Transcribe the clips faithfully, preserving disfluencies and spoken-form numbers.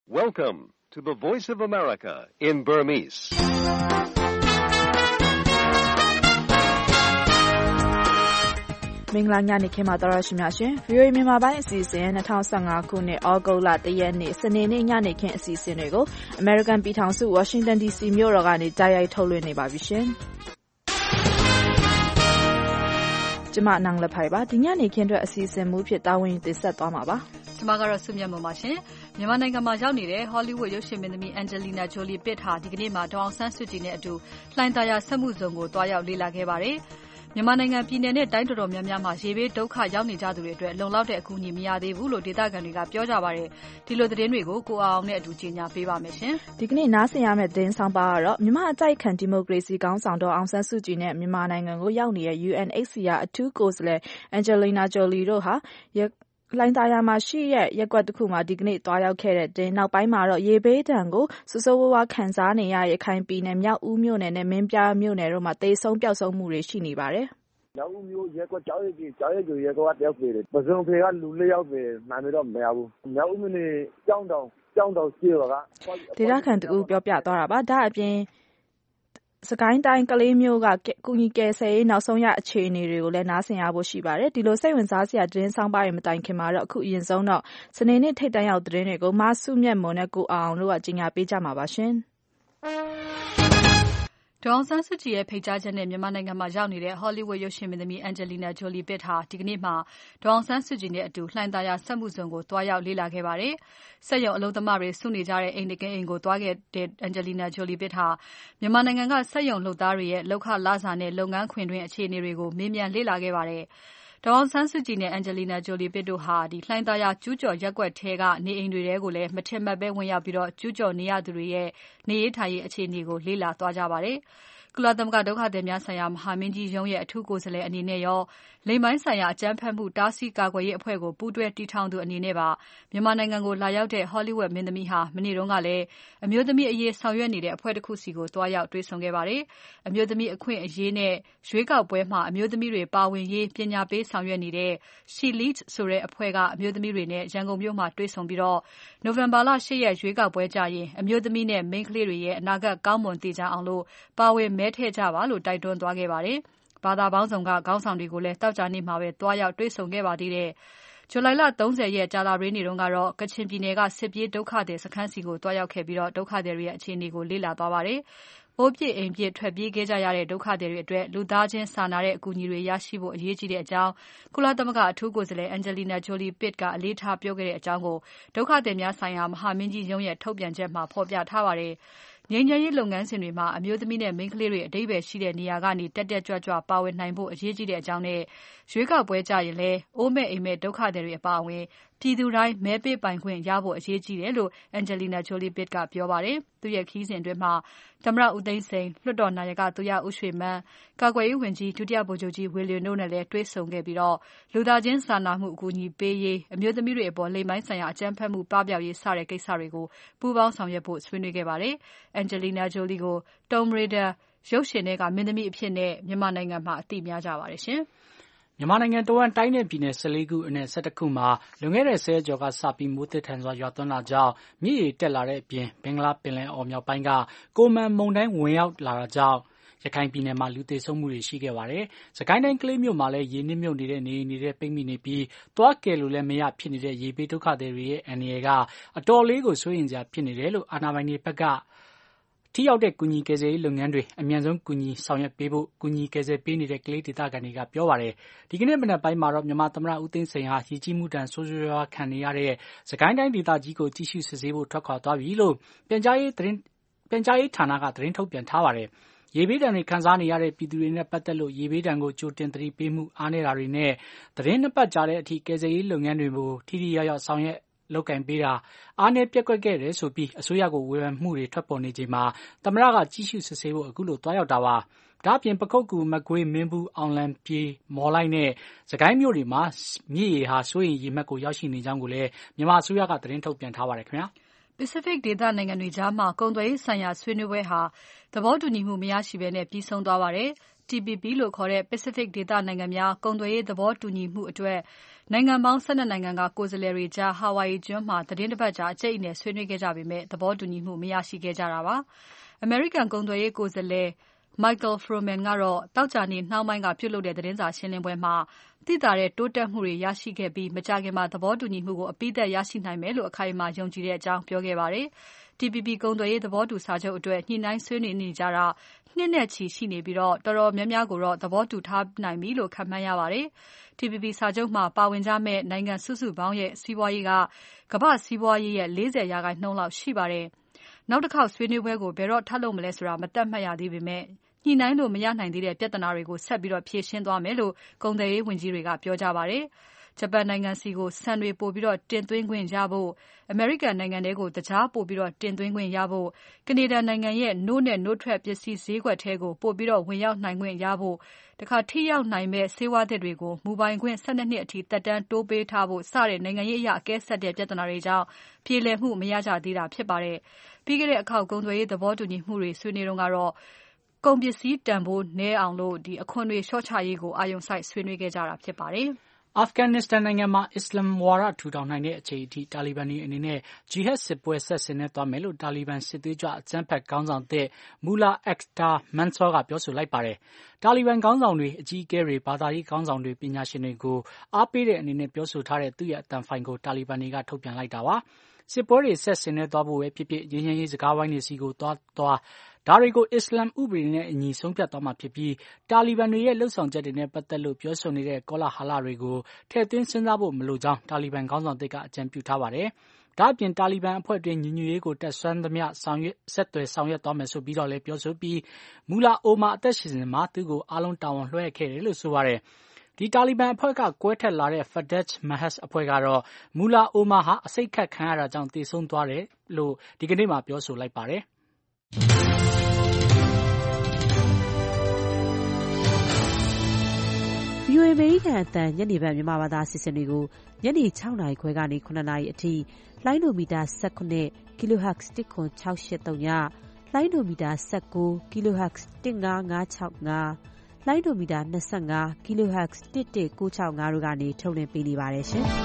Welcome to the Voice of America in Burmese. ။မင်္ဂလာညနေခင်းပါတော်ရရှိများရှင်။ ဗီအိုအေ မြန်မာပိုင်းအစီအစဉ်၂၀၁၅ခုနှစ်ဩဂုတ်လ၁ရက်နေ့စနေနေ့ညနေခင်းအစီအစဉ်တွေကို American ပြည်ထောင်စု Washington ဒီ စီ မြို့တော်ကနေတိုက်ရိုက်ထုတ်လွှင့်နေပါပြီရှင်။ကျမနန်းလဖိုင်ပါဒီညနေခင်းအတွက်အစီအစဉ်မူဖြစ်တာဝန်တင်ဆက်သွားမှာပါ။ကျမကတော့စုမြတ်မွန်ပါရှင်။မြန်မာနိုင်ငံမှာရောက်နေတဲ့ Hollywood ရုပ်ရှင်မင်းသမီး Angelina Jolie Pitt ဟာဒီကနေ့မှာဒေါ်အောင်ဆန်းစုကြည်နဲ့အတူလှိုင်သာယာစက်မှုဇုံကိုတွားရောက်လေ့လာခဲ့ပါတယ်။မြန်မာနိုင်ငံပြည်နယ်နဲ့တိုင်းတော်တော်များများမှာရေဘေးဒုက္ခရောက်နေကြသူတွေအတွက်လုံလောက်တဲ့အကူအညီမရသေးဘူးလို့ဒေသခံတွေကပြောကြပါတယ်။ဒီလိုသတင်းတွေကိုကိုအောင်နဲ့အတူကြီးညာပေးပါမယ်ရှင်။ဒီကနေ့နားဆင်ရမယ့်သတင်းဆောင်ပါကတော့မြန်မာအတိုက်ခံဒီမိုကရေစီခေါင်းဆောင်တော်အောင်ဆန်းစုကြည်နဲ့မြန်မာနိုင်ငံကိုရောက်နေတဲ့ U N H C R အထူးကိုယ်စားလှယ် Angelina Jolie တို့ဟာလှိုင်သာယာမှာရှိတဲ့ရက်ကွက်တစ်ခုမှာဒီကနေ့တွားရောက်ခဲ့တဲ့တင်နောက်ပိုင်းမှာတော့ရေဘေးဒဏ်ကိုစိုးစိုးဝါးဝါခံစားနေရရခိုင်ပြည်နယ်မြောက်ဦးမြို့နယ်နဲ့မင်းပြားမြို့နယ်တို့မှာတေဆုံးပျောက်ဆုံးမှုတွေရှိနေပါတယ်။မြောက်ဦးမြို့ရက်ကွက်ကြောက်ရည်ကြီးကြောက်ရည်ကြီးရက်ကွက်တယောက်ပြေတယ်။ပစုံဖေကလူလေးယောက်ပဲမှန်တော့မရဘူး။မြောက်ဦးမြို့နယ်ကြောင်းတောင်ကြောင်းတောင်ရှိပါကဒေသခံတူပြောပြသွားတာပါ။ဒါအပြင်စကိုင်းတိုင်းကလေးမျိုးကကုညီကယ်ဆယ်ရေးနောက်ဆုံးရအခြေအနေတွေကိုလည်းနားဆင်ရဖို့ရှိပါတယ်။ဒီလိုစိတ်ဝင်စားစရာသတင်းဆောင်ပါရင်မတိုင်ခင်မှာတော့အခုအရင်ဆုံးတော့စနေနေ့ထိပ်တန်းရောက်သတင်းတွေကိုမဆုမြတ်မွန်နဲ့ကိုအောင်တို့ကကြီးညာပေးကြမှာပါရှင်။ဒေါ်အောင်ဆန်းစုကြည်ရဲ့ဖိတ်ကြားချက်နဲ့မြန်မာနိုင်ငံမှာရောက်နေတဲ့ Hollywood ရုပ်ရှင်မင်းသမီး Angelina Jolie Pitt ဟာဒီကနေ့မှာဒေါ်အောင်ဆန်းစုကြည်နဲ့အတူလှိုင်သာယာစက်မှုဇုံကိုတွားရောက်လေ့လာခဲ့ပါတယ်။စက်ရုံအလုပ်သမားတွေစုနေကြတဲ့အိမ်တကယ်အိမ်ကိုတွားခဲ့တဲ့ Angelina Jolie Pitt ဟာမြန်မာနိုင်ငံကစက်ရုံလုပ်သားတွေရဲ့လုပ်ခလစာနဲ့လုပ်ငန်းခွင်တွင်းအခြေအနေတွေကိုမေးမြန်းလေ့လာခဲ့ပါတယ်။ဒေါ်အောင်ဆန်းစုကြည်နဲ့ Angelina Jolie Pitt တို့ဟာဒီလှိုင်သာယာကျူးကျော်ရက်ကွက်ထဲကနေအိမ်တွေထဲကိုလည်းမထင်မှတ်ပဲဝင်ရောက်ပြီးတော့ကျူးကျော်နေရသူတွေရဲ့နေရေးထိုင်ရေးအခြေအနေကိုလေ့လာသွားကြပါတယ်။ကုလသမဂ္ဂဒုက္ခသည်များဆိုင်ရာမဟာမင်းကြီးရုံးရဲ့အထူးကိုယ်စားလှယ်အနေနဲ့ရောလိင်ပိုင်းဆိုင်ရာအကြမ်းဖက်မှုတားဆီးကာကွယ်ရေးအဖွဲ့ကိုပူးတွဲတည်ထောင်သူအနေနဲ့ပါမြန်မာနိုင်ငံကိုလာရောက်တဲ့ Hollywood မင်းသမီးဟာမနေ့တုန်းကလည်းအမျိုးသမီးအရေးဆောင်ရွက်နေတဲ့အဖွဲ့တစ်ခုစီကိုတွားရောက်တွေ့ဆုံခဲ့ပါတယ်။အမျိုးသမီးအခွင့်အရေးနဲ့ရွေးကောက်ပွဲမှာအမျိုးသမီးတွေပါဝင်ရေးပညာပေးဆောင်ရွက်နေတဲ့ She Leads ဆိုတဲ့အဖွဲ့ကအမျိုးသမီးတွေနဲ့ရန်ကုန်မြို့မှာတွေ့ဆုံပြီးတော့နိုဝင်ဘာလ၈ရက်ရွေးကောက်ပွဲကြရင်အမျိုးသမီးနဲ့မိန်းကလေးတွေရဲ့အနာဂတ်ကောင်းမွန်တည်ကြအောင်လို့ပါဝင်မဲထည့်ကြပါလို့တိုက်တွန်းသွားခဲ့ပါတယ်။ဘာသာပေါင်းစုံကခေါင်းဆောင်တွေကိုလည်းတောက်ကြနေ့မှာပဲတွားရောက်တွေ့ဆုံခဲ့ပါသေးတယ်။ဇူလိုင်လ၃၀ရက်ကြာသပတေးနေ့တုန်းကတော့ကချင်ပြည်နယ်ကစစ်ပြေးဒုက္ခသည်စခန်းစီကိုတွားရောက်ခဲ့ပြီးတော့ဒုက္ခသည်တွေရဲ့အခြေအနေကိုလေ့လာသွားပါတယ်။အိုးပြစ်အိမ်ပြစ်ထွက်ပြေးခဲ့ကြရတဲ့ဒုက္ခသည်တွေအတွက်လူသားချင်းစာနာတဲ့အကူအညီတွေရရှိဖို့အရေးကြီးတဲ့အကြောင်းကုလသမဂ္ဂအထူးကိုယ်စားလှယ် Angelina Jolie Pitt ကအလေးထားပြောခဲ့တဲ့အကြောင်းကိုဒုက္ခသည်များဆိုင်ရာမဟာမင်းကြီးရုံးရဲ့ထုတ်ပြန်ချက်မှာဖော်ပြထားပါတယ်။ငြိမ်းချမ်းရေးလုပ်ငန်းစဉ်တွေမှာအမျိုးသမီးနဲ့မိန်းကလေးတွေအဓိပ္ပါယ်ရှိတဲ့နေရာကနေတက်တက်ကြွကြွပါဝင်နိုင်ဖို့အရေးကြီးတဲ့အကြောင်းနဲ့ရွေးကောက်ပွဲကြရင်လည်းအိုးမဲ့အိမ်မဲ့ဒုက္ခသည်တွေအပါအဝင်ပြည်သူတိုင်းမဲပေးပိုင်ခွင့်ရဖို့အရေးကြီးတယ်လို့ Angelina Jolie Pitt ကပြောပါတယ်။သူ့ရဲ့ခရီးစဉ်အတွင်းမှာသမ္မတဦးသိန်းစိန်လွှတ်တော်နာယကသူရဦးရွှေမန်းကာကွယ်ရေးဝန်ကြီးဒုတိယဗိုလ်ချုပ်ကြီးဝေလွင်တို့နဲ့လည်းတွေ့ဆုံခဲ့ပြီးတော့လူသားချင်းစာနာမှုအကူအညီပေးရေးအမျိုးသမီးတွေအပေါ်လိင်ပိုင်းဆိုင်ရာအကြမ်းဖက်မှုပပျောက်ရေးစတဲ့ကိစ္စတွေကိုပူးပေါင်းဆောင်ရွက်ဖို့ဆွေးနွေးခဲ့ပါတယ်။ Angelina Jolie ကို Tomb Raider ရုပ်ရှင်ထဲကမင်းသမီးအဖြစ်နဲ့မြန်မာနိုင်ငံမှာအသိများကြပါတယ်ရှင်။မြန်မာနိုင်ငံတဝန်းတိုင်းနဲ့ပြည်နယ်၁၄ခုအနက်၁၁ခုမှာလွန်ခဲ့တဲ့ဆယ်ရက်ကျော်ကစပြီးမိုးသည်းထန်စွာရွာသွန်းတာကြောင့်မြစ်ရေတက်လာတဲ့အပြင်ဘင်္ဂလားပင်လယ်အော်မြောက်ပိုင်းကကိုမန်မုန်တိုင်းဝင်ရောက်လာတာကြောင့်ရခိုင်ပြည်နယ်မှာလူသေဆုံးမှုတွေရှိခဲ့ပါတယ်။စကိုင်းတိုင်းကလေးမြို့မှာလည်းရေနစ်မြုပ်နေတဲ့နေအိမ်တွေပိတ်မိနေပြီးသွားကယ်လို့လည်းမရဖြစ်နေတဲ့ရေဘေးဒုက္ခသည်တွေရဲ့အန္တရာယ်ကအတော်လေးကိုစိုးရိမ်စရာဖြစ်နေတယ်လို့အာဏာပိုင်တွေဘက်ကထိရောက်တဲ့ကူညီကယ်ဆယ်ရေးလုပ်ငန်းတွေအမြန်ဆုံးကူညီဆောင်ရွက်ပေးဖို့ကူညီကယ်ဆယ်ပေးနေတဲ့ကလေးဒေသခံတွေကပြောပါတယ်။ဒီကနေ့မနက်ပိုင်းမှာတော့မြန်မာသမ္မတဦးသိန်းစိန်ဟာရေကြီးမှုတန်ဆိုးဆိုးရွားခံနေရတဲ့စကိုင်းတိုင်းဒေသကြီးကိုကြည့်ရှုစစ်ဆေးဖို့ထွက်ခွာသွားပြီလို့ပြန်ကြားရေးသတင်းပြန်ကြားရေးဌာနကသတင်းထုတ်ပြန်ထားပါတယ်။ရေဘေးဒဏ်တွေခံစားနေရတဲ့ပြည်သူတွေနဲ့ပတ်သက်လို့ရေဘေးဒဏ်ကိုကြိုတင်သတိပေးမှုအားနည်းတာတွေနဲ့သတင်းနှစ်ပတ်ကြာတဲ့အထိကယ်ဆယ်ရေးလုပ်ငန်းတွေကိုထိထိရောက်ရောက်ဆောင်ရွက်လုပ်ကင်ပေးတာအားနည်းပျက်ကွက်ခဲ့တယ်ဆိုပြီးအစိုးရကိုဝေဖန်မှုတွေထွက်ပေါ်နေချိန်မှာသမ္မတကကြည့်ရှုစစ်ဆေးဖို့အခုလိုတွားရောက်တာပါ။ဒါ့အပြင်ပခုက္ကူမကွေးမင်းဘူးအောင်လံပြေမော်လိုက်နဲ့စကိုင်းမြို့တွေမှာမြစ်ရေဟာစိုးရိမ်ရေမှတ်ကိုရောက်ရှိနေကြောင်းကိုလည်းမြန်မာအစိုးရကသတင်းထုတ်ပြန်ထားပါတယ်ခင်ဗျာ။ Pacific ဒေသနိုင်ငံတွေကြားမှာကုန်သွယ်ရေးဆိုင်ရာဆွေးနွေးပွဲဟာသဘောတူညီမှုမရရှိဘဲနဲ့ပြီးဆုံးသွားပါတယ်။ T P P လို့ခေါ်တဲ့ Pacific ဒေသနိုင်ငံများကုန်သွယ်ရေးသဘောတူညီမှုအတွက်နိုင်ငံပေါင်း၁၂နိုင်ငံကကိုယ်စားလှယ်တွေကြား Hawaii ကျွန်းမှာသတင်းတစ်ပတ်ကြာအကြိတ်အနယ်ဆွေးနွေးခဲ့ကြပေမဲ့သဘောတူညီမှုမရရှိခဲ့ကြတာပါ။ အမေရိကန်ကုန်သွယ်ရေးကိုယ်စားလှယ် Michael Froman ကတော့သောကြာနေ့နှောင်းပိုင်းကပြုလုပ်တဲ့သတင်းစာရှင်းပွဲမှာသိသာတဲ့တိုးတက်မှုတွေရရှိခဲ့ပြီးမကြာခင်မှာသဘောတူညီမှုကိုအပြီးသတ်ရရှိနိုင်မယ်လို့အခိုင်အမာယုံကြည်တဲ့အကြောင်းပြောခဲ့ပါတယ်။ T P P ကုန်သွယ်ရေးသဘောတူစာချုပ်အတွက်ညှိနှိုင်းဆွေးနွေးနေကြတာနှစ်နဲ့ချီရှိနေပြီးတော်တော်များများကိုတော့သဘောတူထားနိုင်ပြီလို့ခန့်မှန်းရပါတယ်။ T P P စာချုပ်မှာပါဝင်ကြမယ့်နိုင်ငံစုစုပေါင်းရဲ့စီးပွားရေးကကမ္ဘာ့စီးပွားရေးရဲ့၄၀ရာခိုင်နှုန်းလောက်ရှိပါတယ်။နောက်တစ်ခေါက်ဆွေးနွေးပွဲကိုဘယ်တော့ထပ်လုပ်မလဲဆိုတာမသတ်မှတ်ရသေးပေမဲ့ညှိနှိုင်းလို့မရနိုင်သေးတဲ့ပြဿနာတွေကိုဆက်ပြီးဖြေရှင်းသွားမယ်လို့ကုန်သွယ်ရေးဝန်ကြီးတွေကပြောကြပါတယ်။ ဂျပန်နိုင်ငံဆီကိုဆန်တွေပိုပြီးတင်သွင်းခွင့်ရဖို့အမေရိကန်နိုင်ငံထဲကိုသကြားပိုပြီးတင်သွင်းခွင့်ရဖို့ကနေဒါနိုင်ငံရဲ့နို့နဲ့နို့ထွက်ပစ္စည်းဈေးကွက်ထဲကိုပိုပြီးဝင်ရောက်နိုင်ခွင့်ရဖို့ထိရောက်နိုင်မယ့်ဆေးဝါးသစ်တွေကိုမူပိုင်ခွင့်၁၂နှစ်အထိသက်တမ်းတိုးပေးထားဖို့စတဲ့နိုင်ငံရေးအရအကဲဆတ်တဲ့ပြဿနာတွေကြောင့်ပြေလည်မှုမရကြသေးတာဖြစ်ပါတယ်။ပြီးခဲ့တဲ့အခေါက်ကုန်သွယ်ရေးသဘောတူညီမှုတွေဆွေးနွေးတုန်းကတော့ကုန်ပစ္စည်းတန်ဖိုးနည်းအောင်အခွန်တွေလျှော့ချရေးကိုအာရုံစိုက်ဆွေးနွေးခဲ့ကြတာဖြစ်ပါတယ်။ Afghanistan နိုင်ငံမှာအစ္စလာမ်ဝါဒထူထောင်နိုင်တဲ့အချိန်အထိတာလီဘန်တွေအနေနဲ့ Jihad စစ်ပွဲဆက်ဆင်နွှဲသွားမယ်လို့တာလီဘန်စစ်သွေးကြွအကြမ်းဖက်ခေါင်းဆောင်သစ် Mullah Akhtar Mansour ကပြောဆိုလိုက်ပါတယ်။တာလီဘန်ခေါင်းဆောင်တွေအကြီးအကဲတွေဘာသာရေးခေါင်းဆောင်တွေပညာရှင်တွေကိုအားပေးတဲ့အနေနဲ့ပြောဆိုထားတဲ့သူ့ရဲ့အသံဖိုင်ကိုတာလီဘန်တွေကထုတ်ပြန်လိုက်တာပါ။စစ်ပွဲတွေဆက်ဆင်နွှဲသွားဖို့ပဲဖြစ်ဖြစ်ငြိမ်းချမ်းရေးစကားဝိုင်းတွေစီကိုသွားသွားဒါတွေကိုအစ္စလာမ်ဥပဒေနဲ့အညီဆုံးဖြတ်သွားမှာဖြစ်ပြီးတာလီဘန်တွေရဲ့လှုပ်ဆောင်ချက်တွေနဲ့ပတ်သက်လို့ပြောဆိုနေတဲ့ကောလာဟလတွေကိုထည့်သွင်းစဉ်းစားဖို့မလိုကြောင်းတာလီဘန်ခေါင်းဆောင်သစ်ကအကြံပြုထားပါတယ်။ဒါ့အပြင်တာလီဘန်အဖွဲ့တွင်းညီညွတ်ရေးကိုတက်ဆွမ်းသမျှဆောင်ရွက်ဆက်သွယ်ဆောင်ရွက်သွားမယ်ဆိုပြီးတော့လည်းပြောဆိုပြီးမူလာအိုမာအသက်ရှင်စဉ်မှာသူ့ကိုအားလုံးတာဝန်လွှဲအပ်ခဲ့တယ်လို့ဆိုပါတယ်။ဒီတာလီဘန်အဖွဲ့ကကွဲထက်လာတဲ့ Fadaj Mahas အဖွဲ့ကတော့မူလာအိုမာဟာအဆိပ်ခတ်ခံရတာကြောင့်သေဆုံးသွားတယ်လို့ဒီကနေ့မှပြောဆိုလိုက်ပါတယ်။ V O A အမေရိကန်အသံညနေပိုင်းမြန်မာဘာသာအစီအစဉ်တွေကိုညနေ၆နာရီခွဲကနေ၇နာရီအထိလိုင်းဒိုမီတာ၁၇ kilohertz တစ်ခွန်၆၈၃ညလိုင်းဒိုမီတာ၁၉ kilohertz တစ်၅၅၆၅လိုင်းဒိုမီတာ၂၅ kilohertz တစ်၁၉၆၅တို့ကနေထုတ်လွှင့်ပေးနေပါတယ်ရှင်။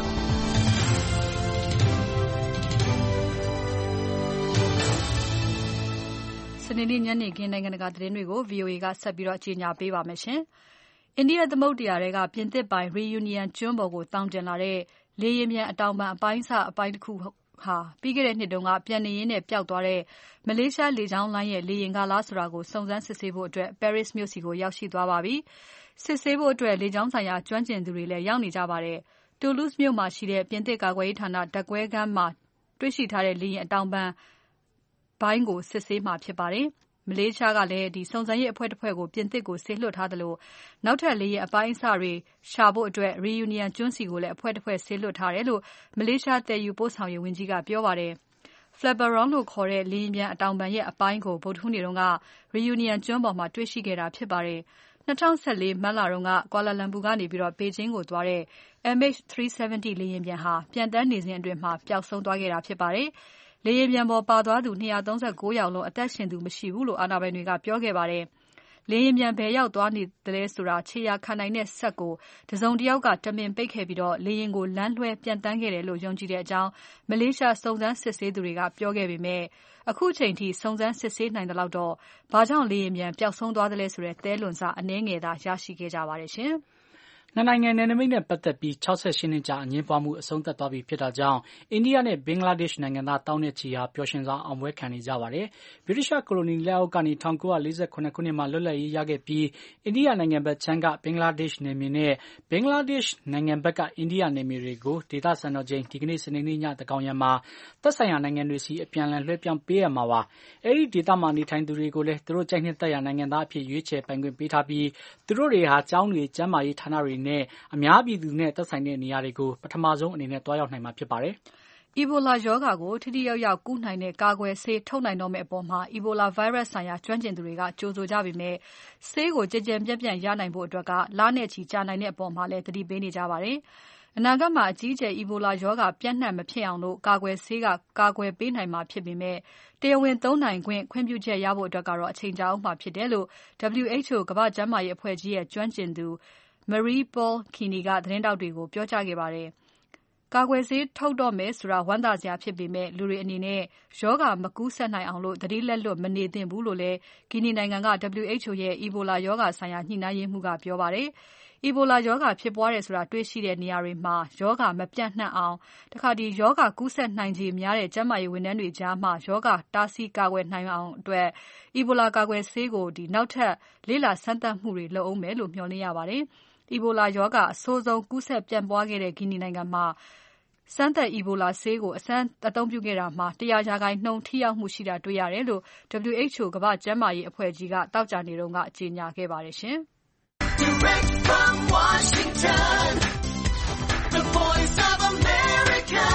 စနေနေ့ညနေခင်းနိုင်ငံတကာသတင်းတွေကို V O A ကဆက်ပြီးကြေညာပေးပါမယ်ရှင်။အိန္ဒိယသမုဒ္ဒရာထဲကပြင်သစ်ပိုင် Reunion ကျွန်းပေါ်ကိုသောင်တင်လာတဲ့လေယာဉ်ပျံအတောင်ပံအပိုင်းအစအပိုင်းတခုဟာပြီးခဲ့တဲ့နှစ်တုန်းကပြန်နေရင်းနဲ့ပျောက်သွားတဲ့မလေးရှားလေကြောင်းလိုင်းရဲ့လေယာဉ်ကလားဆိုတာကိုစုံစမ်းစစ်ဆေးဖို့အတွက် Paris မြို့ဆီကိုရောက်ရှိသွားပါပြီ။စစ်ဆေးဖို့အတွက်လေကြောင်းဆိုင်ရာကျွမ်းကျင်သူတွေလည်းရောက်နေကြပါတယ်။ Toulouse မြို့မှာရှိတဲ့ပြင်သစ်ကာကွယ်ရေးဌာနဓာတ်ကွဲခန်းမှာတွေ့ရှိထားတဲ့လေယာဉ်အတောင်ပံပိုင်းကိုစစ်ဆေးမှာဖြစ်ပါတယ်။မလေးရှားကလည်းဒီစုံစမ်းရေးအဖွဲ့တစ်ဖွဲ့ကိုပြင်သစ်ကိုစေလွှတ်ထားသလိုနောက်ထပ်လေယာဉ်အပိုင်းအစတွေရှာဖို့အတွက် Reunion ကျွန်းစီကိုလည်းအဖွဲ့တစ်ဖွဲ့စေလွှတ်ထားတယ်လို့မလေးရှားသယ်ယူပို့ဆောင်ရေးဝန်ကြီးကပြောပါတယ်။ Flaperon လို့ခေါ်တဲ့လေယာဉ်ပျံအတောင်ပံရဲ့အပိုင်းကိုဗုဒ္ဓဟူးနေ့က Reunion ကျွန်းပေါ်မှာတွေ့ရှိခဲ့တာဖြစ်ပါတယ်။၂၀၁၄မတ်လတုန်းက Kuala Lumpur ကနေဘေဂျင်းကိုသွားတဲ့ M H three seventy လေယာဉ်ပျံဟာပျံသန်းနေစဉ်အတွင်းပျောက်ဆုံးသွားခဲ့တာဖြစ်ပါတယ်။လေယာဉ်ပျံပေါ်ပါသွားသူ၂၃၉ယောက်လုံးအသက်ရှင်သူမရှိဘူးလို့အာဏာပိုင်တွေကပြောခဲ့ပါတယ်။လေယာဉ်ပျံဘယ်ရောက်သွားနေသလဲဆိုတာခြေရာခံနိုင်တဲ့စက်ကိုတစုံတယောက်ကတမင်ပိတ်ခဲ့ပြီးလေယာဉ်ကိုလမ်းလွှဲပျံသန်းခဲ့တယ်လို့ယုံကြည်တဲ့အကြောင်းမလေးရှားစုံစမ်းစစ်ဆေးသူတွေကပြောခဲ့ပေမဲ့အခုချိန်ထိစုံစမ်းစစ်ဆေးနိုင်သလောက်တော့ဘာကြောင့်လေယာဉ်ပျံပျောက်ဆုံးသွားသလဲဆိုတဲ့သဲလွန်စအနည်းငယ်သာရရှိခဲ့ကြပါတယ်ရှင်။နှစ်နိုင်ငံနယ်နိမိတ်နဲ့ပတ်သက်ပြီး၆၈နှစ်ကြာအငြင်းပွားမှုအဆုံးသတ်သွားပြီဖြစ်တာကြောင့်အိန္ဒိယနဲ့ဘင်္ဂလားဒေ့ရှ်နိုင်ငံသားသောင်းနဲ့ချီဟာပျော်ရွှင်စွာအောင်ပွဲခံနေကြပါတယ်။ဗြိတိသျှကိုလိုနီလက်အောက်ကနေ၁၉၄၇ခုနှစ်မှာလွတ်လပ်ရေးရခဲ့ပြီးအိန္ဒိယနိုင်ငံဘက်ခြမ်းကဘင်္ဂလားဒေ့ရှ်နယ်မြေနဲ့ဘင်္ဂလားဒေ့ရှ်နိုင်ငံဘက်ကအိန္ဒိယနယ်မြေတွေကိုဒေသစံတော်ချိန်ဒီကနေ့စနေနေ့ညသန်းခေါင်ယံမှာသက်ဆိုင်ရာနိုင်ငံတွေဆီအပြန်အလှန်လွှဲပြောင်းပေးအပ်မှာပါ။အဲဒီဒေသမှာနေထိုင်သူတွေကိုလည်းသူတို့ကြိုက်နှစ်သက်ရာနိုင်ငံသားအဖြစ်ရွေးချယ်ပိုင်ခွင့်ပေးထားပြီးသူတို့တွေဟာကျောင်းတွေကျန်းမာရေးဌာနတွေနဲ့အများပြည်သူနဲ့သက်ဆိုင်တဲ့နေရာတွေကိုပထမဆုံးအနေနဲ့သွားရောက်နိုင်မှာဖြစ်ပါတယ်။ Ebola ရောဂါကိုထိထိရောက်ရောက်ကုနိုင်တဲ့ကာကွယ်ဆေးထုတ်နိုင်တော့မယ့်အပေါ် Ebola virus ဆိုင်ရာကျွမ်းကျင်သူတွေကကြိုဆိုကြပေမဲ့ဆေးကိုကျယ်ကျယ်ပြန့်ပြန့်ရနိုင်ဖို့အတွက်ကလနဲ့ချီကြာနိုင်တဲ့အပေါ်မှာလည်းသတိပေးနေကြပါတယ်။အနာဂတ်မှာအကြီးအကျယ် Ebola ရောဂါပြန့်နှံ့မဖြစ်အောင်လို့ကာကွယ်ဆေးကကာကွယ်ပေးနိုင်မှာဖြစ်ပေမဲ့တရားဝင်သုံးနိုင်ခွင့်ခွင့်ပြုချက်ရဖို့အတွက်ကတော့အချိန်ကြာအောင်မှာဖြစ်တယ်လို့ W H O ကမ္ဘာ့ကျန်းမာရေးအဖွဲ့ကြီးရဲ့ကျွမ်းကျင်သူ Marie-Paule Keeney ကသတင်းထောက်တွေကိုပြောကြားခဲ့ပါတယ်။ကာကွယ်ဆေးထုတ်တော့မယ်ဆိုတာဝမ်းသာစရာဖြစ်ပေမဲ့လူတွေအနေနဲ့ရောဂါမကူးစက်နိုင်အောင်လို့သတိလက်လွတ်မနေသင့်ဘူးလို့လည်း Guinea နိုင်ငံက W H O ရဲ့ Ebola ရောဂါဆိုင်ရာညှိနှိုင်းရေးမှူးကပြောပါတယ်။ Ebola ရောဂါဖြစ်ပွားတယ်ဆိုတာတွေ့ရှိတဲ့နေရာတွေမှာရောဂါမပြန့်နှံ့အောင်တခါဒီရောဂါကူးစက်နိုင်ခြေများတဲ့ကျန်းမာရေးဝန်ထမ်းတွေကြားမှာရောဂါတားဆီးကာကွယ်နိုင်အောင်အတွက် Ebola ကာကွယ်ဆေးကိုဒီနောက်ထပ်လေ့လာစမ်းသပ်မှုတွေလုပ်အောင်မယ်လို့မျှော်လင့်ရပါတယ်။ Ebola ရောဂါအဆိုးဆုံးကူးစက်ပြန့်ပွားခဲ့တဲ့ Guinea နိုင်ငံမှာစမ်းသပ် Ebola ဆေးကိုအစမ်းအသုံးပြုခဲ့တာမှာ၁၀၀ရာခိုင်နှုန်းထိရောက်မှုရှိတာတွေ့ရတယ်လို့ W H O ကမ္ဘာ့ကျန်းမာရေးအဖွဲ့ကြီးကသောကြာနေ့တုန်းကကြေညာခဲ့ပါတယ်ရှင်။ Direct from Washington, the voice of America,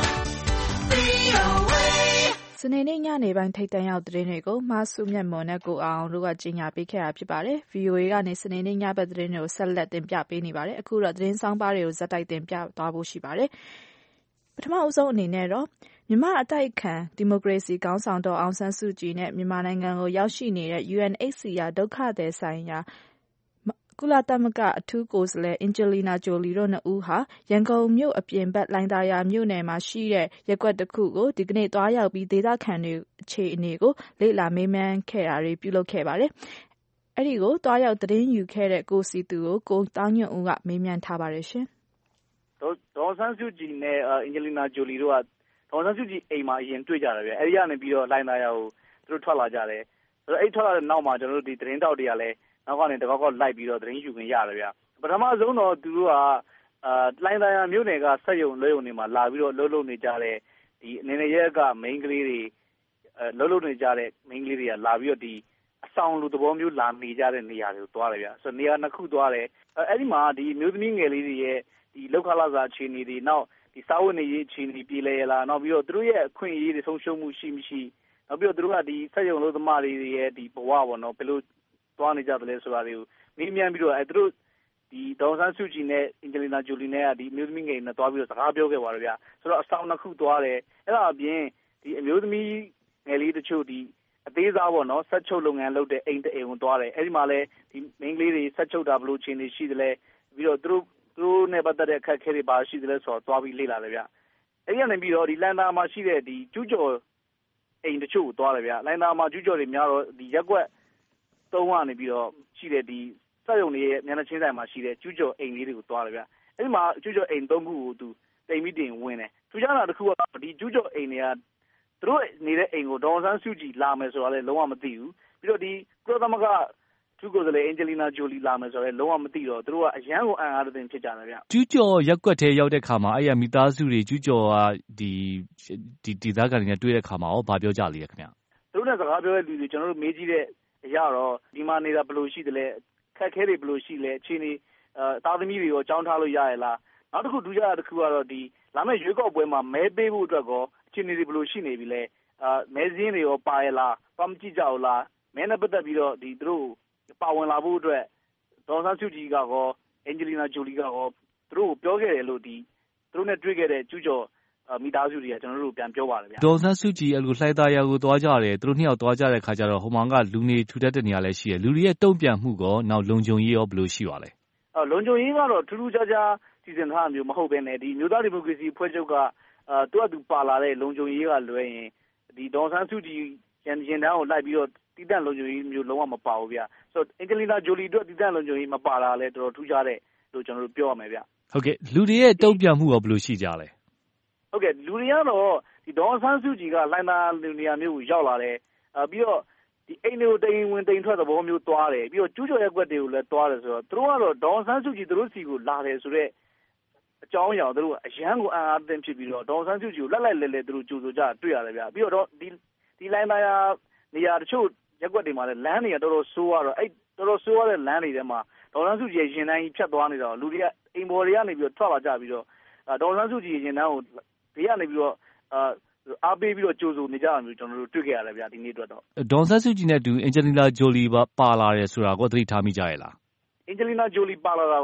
V O A စနေနေ့ညနေပိုင်းထိပ်တန်းရောက်သတင်းတွေကိုမဆုမြတ်မွန်နဲ့ကိုအောင်တို့ကကြီးညာပေးခဲ့တာဖြစ်ပါတယ်။ V O A ကနေစနေနေ့ညဘက်သတင်းတွေကိုဆက်လက်တင်ပြပေးနေပါတယ်။အခုတော့သတင်းဆောင်ပါတွေကိုဇက်တိုက်တင်ပြသွားဖို့ရှိပါတယ်။ပထမအဆုံးအနေနဲ့တော့မြန်မာအတိုက်အခံဒီမိုကရေစီခေါင်းဆောင်တော်အောင်ဆန်းစုကြည်နဲ့မြန်မာနိုင်ငံကိုရောက်ရှိနေတဲ့ U N H C R ဒုက္ခသည်ဆိုင်ရာကုလသမဂ္ဂအထူးကိုယ်စားလှယ် Angelina Jolie တို့နှစ်ဦးဟာရန်ကုန်မြို့အပြင်ဘက်လှိုင်သာယာမြို့နယ်မှာရှိတဲ့ရပ်ကွက်တစ်ခုကိုဒီကနေ့သွားရောက်ပြီးဒေသခံတွေအခြေအနေကိုလေ့လာမေးမြန်းခဲ့တာတွေပြုလုပ်ခဲ့ပါတယ်။အဲဒီကိုသွားရောက်သတင်းယူခဲ့တဲ့ကိုစီသူကိုကိုတောင်းညွန့်ဦးကမေးမြန်းထားပါတယ်ရှင်။ဒေါ်အောင်ဆန်းစုကြည်နဲ့ Angelina Jolie တို့ကဒေါ်အောင်ဆန်းစုကြည်အိမ်မှာအရင်တွေ့ကြတယ်ဗျ။အဲဒီကနေပြီးတော့လှိုင်သာယာကိုသူတို့ထွက်လာကြတယ်။အဲဒီထွက်လာတဲ့နောက်မှာကျွန်တော်တို့ဒီသတင်းတောက်တွေကလည်းနောက်ကနေတကောက်ကောက်လိုက်ပြီးတော့သတင်းယူခွင့်ရတယ်ဗျ။ပထမဆုံးတော့သူတို့ကအာလှိုင်သာယာမြို့နယ်ကစက်ရုံလွှဲရုံတွေမှာလာပြီးတော့လှုပ်လှုပ်နေကြတဲ့ဒီအနေနဲ့ရက်ကမိန်းကလေးတွေအဲလှုပ်လှုပ်နေကြတဲ့မိန်းကလေးတွေကလာပြီးတော့ဒီအဆောင်လူသဘောမျိုးလာနေကြတဲ့နေရာတွေကိုသွားတယ်ဗျ။ဆိုတော့နေရာနှစ်ခုသွားတယ်။အဲဒီမှာဒီမျိုးသမီးငယ်လေးတွေရဲ့ဒီလောက်ခလာစာအခြေအနေတွေနောက်ဒီစာဝတ်နေရေးအခြေအနေပြည်လဲရလားနောက်ပြီးတော့သူတို့ရဲ့အခွင့်အရေးတွေဆုံးရှုံးမှုရှိမရှိနောက်ပြီးတော့သူတို့ကဒီစက်ရုံလို့သမားတွေရဲ့ဒီဘဝပေါ့နော်ဘယ်လိုသွားနေကြတယ်လဲဆိုတာတွေကိုမေးမြန်းပြီးတော့အဲသူတို့ဒီဒေါ်ဆန်းစုကြည်နဲ့အင်ဂျလီနာဂျိုလီနဲ့ကဒီအမျိုးသမီးငယ်နဲ့တွားပြီးတော့စကားပြောခဲ့ပါတယ်ဗျာဆိုတော့အဆောင်နှစ်ခုတွားတယ်အဲ့ဒါအပြင်ဒီအမျိုးသမီးငယ်လေးတချို့ဒီအသေးစားပေါ့နော်ဆက်ချုပ်လုပ်ငန်းလုပ်တဲ့အိမ်တအိမ်ကိုတွားတယ်အဲ့ဒီမှာလဲဒီမိန်းကလေးတွေဆက်ချုပ်တာဘယ်လိုခြေနေရှိသလဲပြီးတော့သူတို့သူတို့နဲ့ပတ်သက်တဲ့အခက်အခဲတွေပါရှိသလဲဆိုတော့တွားပြီးလေ့လာတယ်ဗျာအဲ့ဒီကနေပြီးတော့ဒီလန်ဒါမှာရှိတဲ့ဒီကျူးကျော်အိမ်တချို့ကိုတွားတယ်ဗျာလန်ဒါမှာကျူးကျော်တွေများတော့ဒီရက်ကွက်သုံးကနေပြီးတော့ရှိတဲ့ဒီစက်ရုံတွေရဲ့မျက်နှာချင်းဆိုင်မှာရှိတဲ့ကျူးကျော်အိမ်လေးတွေကိုတွားတယ်ဗျ။အဲဒီမှာကျူးကျော်အိမ်သုံးခုကိုသူတိမ်ပြီးတင်ဝင်တယ်။ထူးခြားတာတစ်ခုကဒီကျူးကျော်အိမ်တွေကသူတို့နေတဲ့အိမ်ကိုဒေါ်အောင်ဆန်းစုကြည်လာမယ်ဆိုတာလည်းလုံးဝမသိဘူး။ပြီးတော့ဒီကုလသမဂ္ဂသူကိုယ်စားလှယ်အင်ဂျလီနာဂျိုလီလာမယ်ဆိုတော့လည်းလုံးဝမသိတော့သူတို့ကအရန်ကိုအံ့အားတဲ့ဖြစ်ကြတယ်ဗျ။ကျူးကျော်ရက်ကွက်ထဲရောက်တဲ့ခါမှာအဲ့ရမိသားစုတွေကျူးကျော်ကဒီဒီဒီသားကနေနဲ့တွေ့တဲ့ခါမှာရောဘာပြောကြလဲခင်ဗျ။သူတို့နဲ့စကားပြောတဲ့လူတွေကျွန်တော်တို့မေးကြည့်တဲ့အရာတော့ဒီမှာနေတာဘယ်လိုရှိသလဲခက်ခဲတွေဘယ်လိုရှိလဲအခြေအနေအဲတာသမီတွေရောအကြောင်းထားလို့ရရလားနောက်တစ်ခုဒုတိယတစ်ခုကတော့ဒီလာမယ့်ရွေးကောက်ပွဲမှာမဲပေးဖို့အတွက်ကောအခြေအနေတွေဘယ်လိုရှိနေပြီလဲအာမဲစင်းတွေရောပါရလားပတ်မကြည့်ကြဘူးလားမဲနဲ့ပတ်သက်ပြီးတော့ဒီသူတို့ပါဝင်လာဖို့အတွက်ဒေါ်ဆန်းစုကြည်ကကောအင်ဂျလီနာဂျိုလီကကောသူတို့ပြောခဲ့တယ်လို့ဒီသူတို့နဲ့တွေ့ခဲ့တဲ့ကျူးကျော်မိသားစုတွေကကျွန်တော်တို့ပြန်ပြောပါတယ်ဗျာဒေါ်ဆန်းစုကြည်အဲ့လိုလှိုင်သာယာကိုသွားကြတယ်သူတို့နှစ်ယောက်သွားကြတဲ့ခါကျတော့ဟိုမှာကလူနေထူထပ်တဲ့နေရာလည်းရှိတယ်လူတွေရဲ့တုံ့ပြန်မှုကောနောက်လုံခြုံရေးရောဘယ်လိုရှိပါလဲအော်လုံခြုံရေးကတော့ထူးထူးခြားခြားစီစဉ်ထားမျိုးမဟုတ်ဘဲနဲ့ဒီမျိုးသားဒီမိုကရေစီအဖွဲ့ချုပ်ကအာသူ့အတူပါလာတဲ့လုံခြုံရေးကလွဲရင်ဒီဒေါ်ဆန်းစုကြည်ရန်ရင်တန်းကိုလိုက်ပြီးတော့တီးတန့်လုံခြုံရေးမျိုးလုံးဝမပါဘူးဗျဆိုတော့အင်ဂျလီနာဂျိုလီတို့တီးတန့်လုံခြုံရေးမပါလာလဲတော်တော်ထူးခြားတဲ့လို့ကျွန်တော်တို့ပြောရမယ်ဗျဟုတ်ကဲ့လူတွေရဲ့တုံ့ပြန်မှုရောဘယ်လိုရှိကြလဲဟုတ်ကဲ့လူတွေကတော့ဒီဒေါ်ဆန်းစုကြည်ကလိုင်သာလူနေရာမျိုးကိုရောက်လာတယ်အာပြီးတော့ဒီအိမ်တွေကိုတိမ်ဝင်တိမ်ထွက်သဘောမျိုးတွားတယ်ပြီးတော့ကျူးကျော်ရက်ကွက်တွေကိုလည်းတွားတယ်ဆိုတော့သူတို့ကတော့ဒေါ်ဆန်းစုကြည်သူတို့စီကိုလာတယ်ဆိုတော့အကြောင်းအရာသူတို့အရန်ကိုအံ့အားသင့်ဖြစ်ပြီးတော့ဒေါ်ဆန်းစုကြည်ကိုလက်လိုက်လဲလဲသူတို့ကြိုဆိုကြတွေ့ရတယ်ဗျပြီးတော့ဒီဒီလိုင်သာယာနေရာတချို့ရက်ကွက်တွေမှာလည်းလမ်းတွေကတော်တော်ဆိုးရတော့အဲ့တော်တော်ဆိုးရတဲ့လမ်းတွေထဲမှာဒေါ်ဆန်းစုကြည်ရင်တန်းကြီးဖြတ်သွားနေတော့လူတွေကအိမ်ပေါ်တွေကနေပြီးတော့ထွက်လာကြပြီးတော့ဒေါ်ဆန်းစုကြည်ရင်တန်းကိုဘေးကနေပြီးတော့အာအားပေးပြီးတော့ကြိုးဆိုနေကြတာမျိုးကျွန်တော်တို့တွေ့ခဲ့ရတယ်ဗျာဒီနေ့အတွက်တော့ဒေါ်ဆန်းစုကြည်နဲ့တူအင်ဂျလီနာဂျိုလီပါလာတယ်ဆိုတာကိုသတိထားမိကြရဲ့လားအင်ဂျလီနာဂျိုလီပါလာတာကိုသ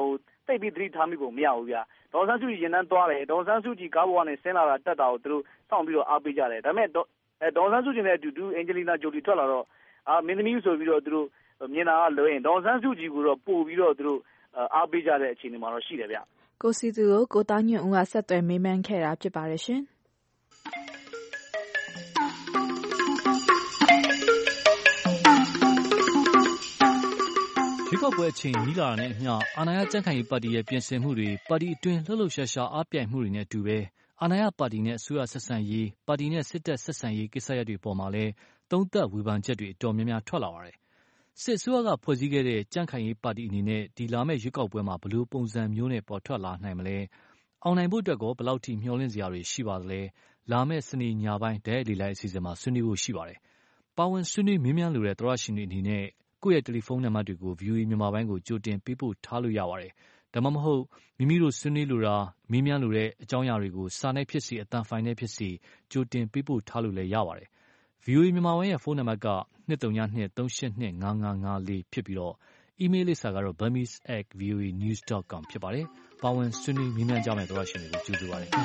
သိပ်ပြီးသတိထားမိပုံမရဘူးဗျာဒေါ်ဆန်းစုကြည်ရင်တန်းသွားတယ်ဒေါ်ဆန်းစုကြည်ကားပေါ်ကနေဆင်းလာတာတက်တာကိုသူတို့စောင့်ပြီးတော့အားပေးကြတယ်ဒါပေမဲ့အဲဒေါ်ဆန်းစုကြည်နဲ့အတူတူအင်ဂျလီနာဂျိုလီထွက်လာတော့အာမင်းသမီးဆိုပြီးတော့သူတို့မြင်တာကလွယ်ရင်ဒေါ်ဆန်းစုကြည်ကိုတော့ပို့ပြီးတော့သူတို့အားပေးကြတဲ့အခြေအနေမှာတော့ရှိတယ်ဗျကိုစီသူကိုကိုသားညွန့်ဦးကဆက်သွယ်မေးမြန်းခဲ့တာဖြစ်ပါတယ်ရှင်ရွေးကောက်ပွဲအချိန်နီးလာတာနဲ့အမျှအာဏာရကြံ့ခိုင်ရေးပါတီရဲ့ပြင်ဆင်မှုတွေပါတီအတွင်းလှုပ်လှုပ်ရှားရှားအားပြိုင်မှုတွေနဲ့အတူပဲအာဏာရပါတီနဲ့အစိုးရဆက်ဆံရေးပါတီနဲ့စစ်တပ်ဆက်ဆံရေးကိစ္စရပ်တွေပေါ်မှာလည်းသုံးသပ်ဝေဖန်ချက်တွေအတော်များများထွက်လာပါတယ်။စစ်အစိုးရကဖွဲ့စည်းခဲ့တဲ့ကြံ့ခိုင်ရေးပါတီအနေနဲ့ဒီလာမယ့်ရွေးကောက်ပွဲမှာဘယ်လိုပုံစံမျိုးနဲ့ပေါ်ထွက်လာနိုင်မလဲ။အောင်နိုင်ဖို့အတွက်ကောဘယ်လောက်ထိမျှော်လင့်စရာတွေရှိပါသလဲ။လာမယ့်စနေညပိုင်းဒဲလီလိုက်အစီအစဉ်မှာဆွေးနွေးဖို့ရှိပါတယ်။ပါဝင်ဆွေးနွေးမေးမြန်းလိုတဲ့သောရရှင်တွေအနေနဲ့ကိုယ့်ရဲ့တယ်လီဖုန်းနံပါတ်တွေကို ဗွီအိုအေ မြန်မာပိုင်းကိုကြိုတင်ပေးပို့ထားလို့ရပါတယ်။ဒါမှမဟုတ်မိမိတို့ဆွေးနွေးလိုတာမေးမြန်းလိုတဲ့အကြောင်းအရာတွေကိုစာနဲ့ဖြစ်စေအသံဖိုင်နဲ့ဖြစ်စေကြိုတင်ပေးပို့ထားလို့လည်းရပါတယ်။ ဗွီအိုအေ မြန်မာပိုင်းရဲ့ဖုန်းနံပါတ်က ၂၃၂ ၃၈၂ ၅၅၅၄ ဖြစ်ပြီးတော့အီးမေးလ်လိပ်စာကတော့ burmese at voanews dot com ဖြစ်ပါတယ်။ပါဝင်ဆွေးနွေးမေးမြန်းကြမယ့်သောရရှင်တွေကိုကြိုဆိုပါတယ်။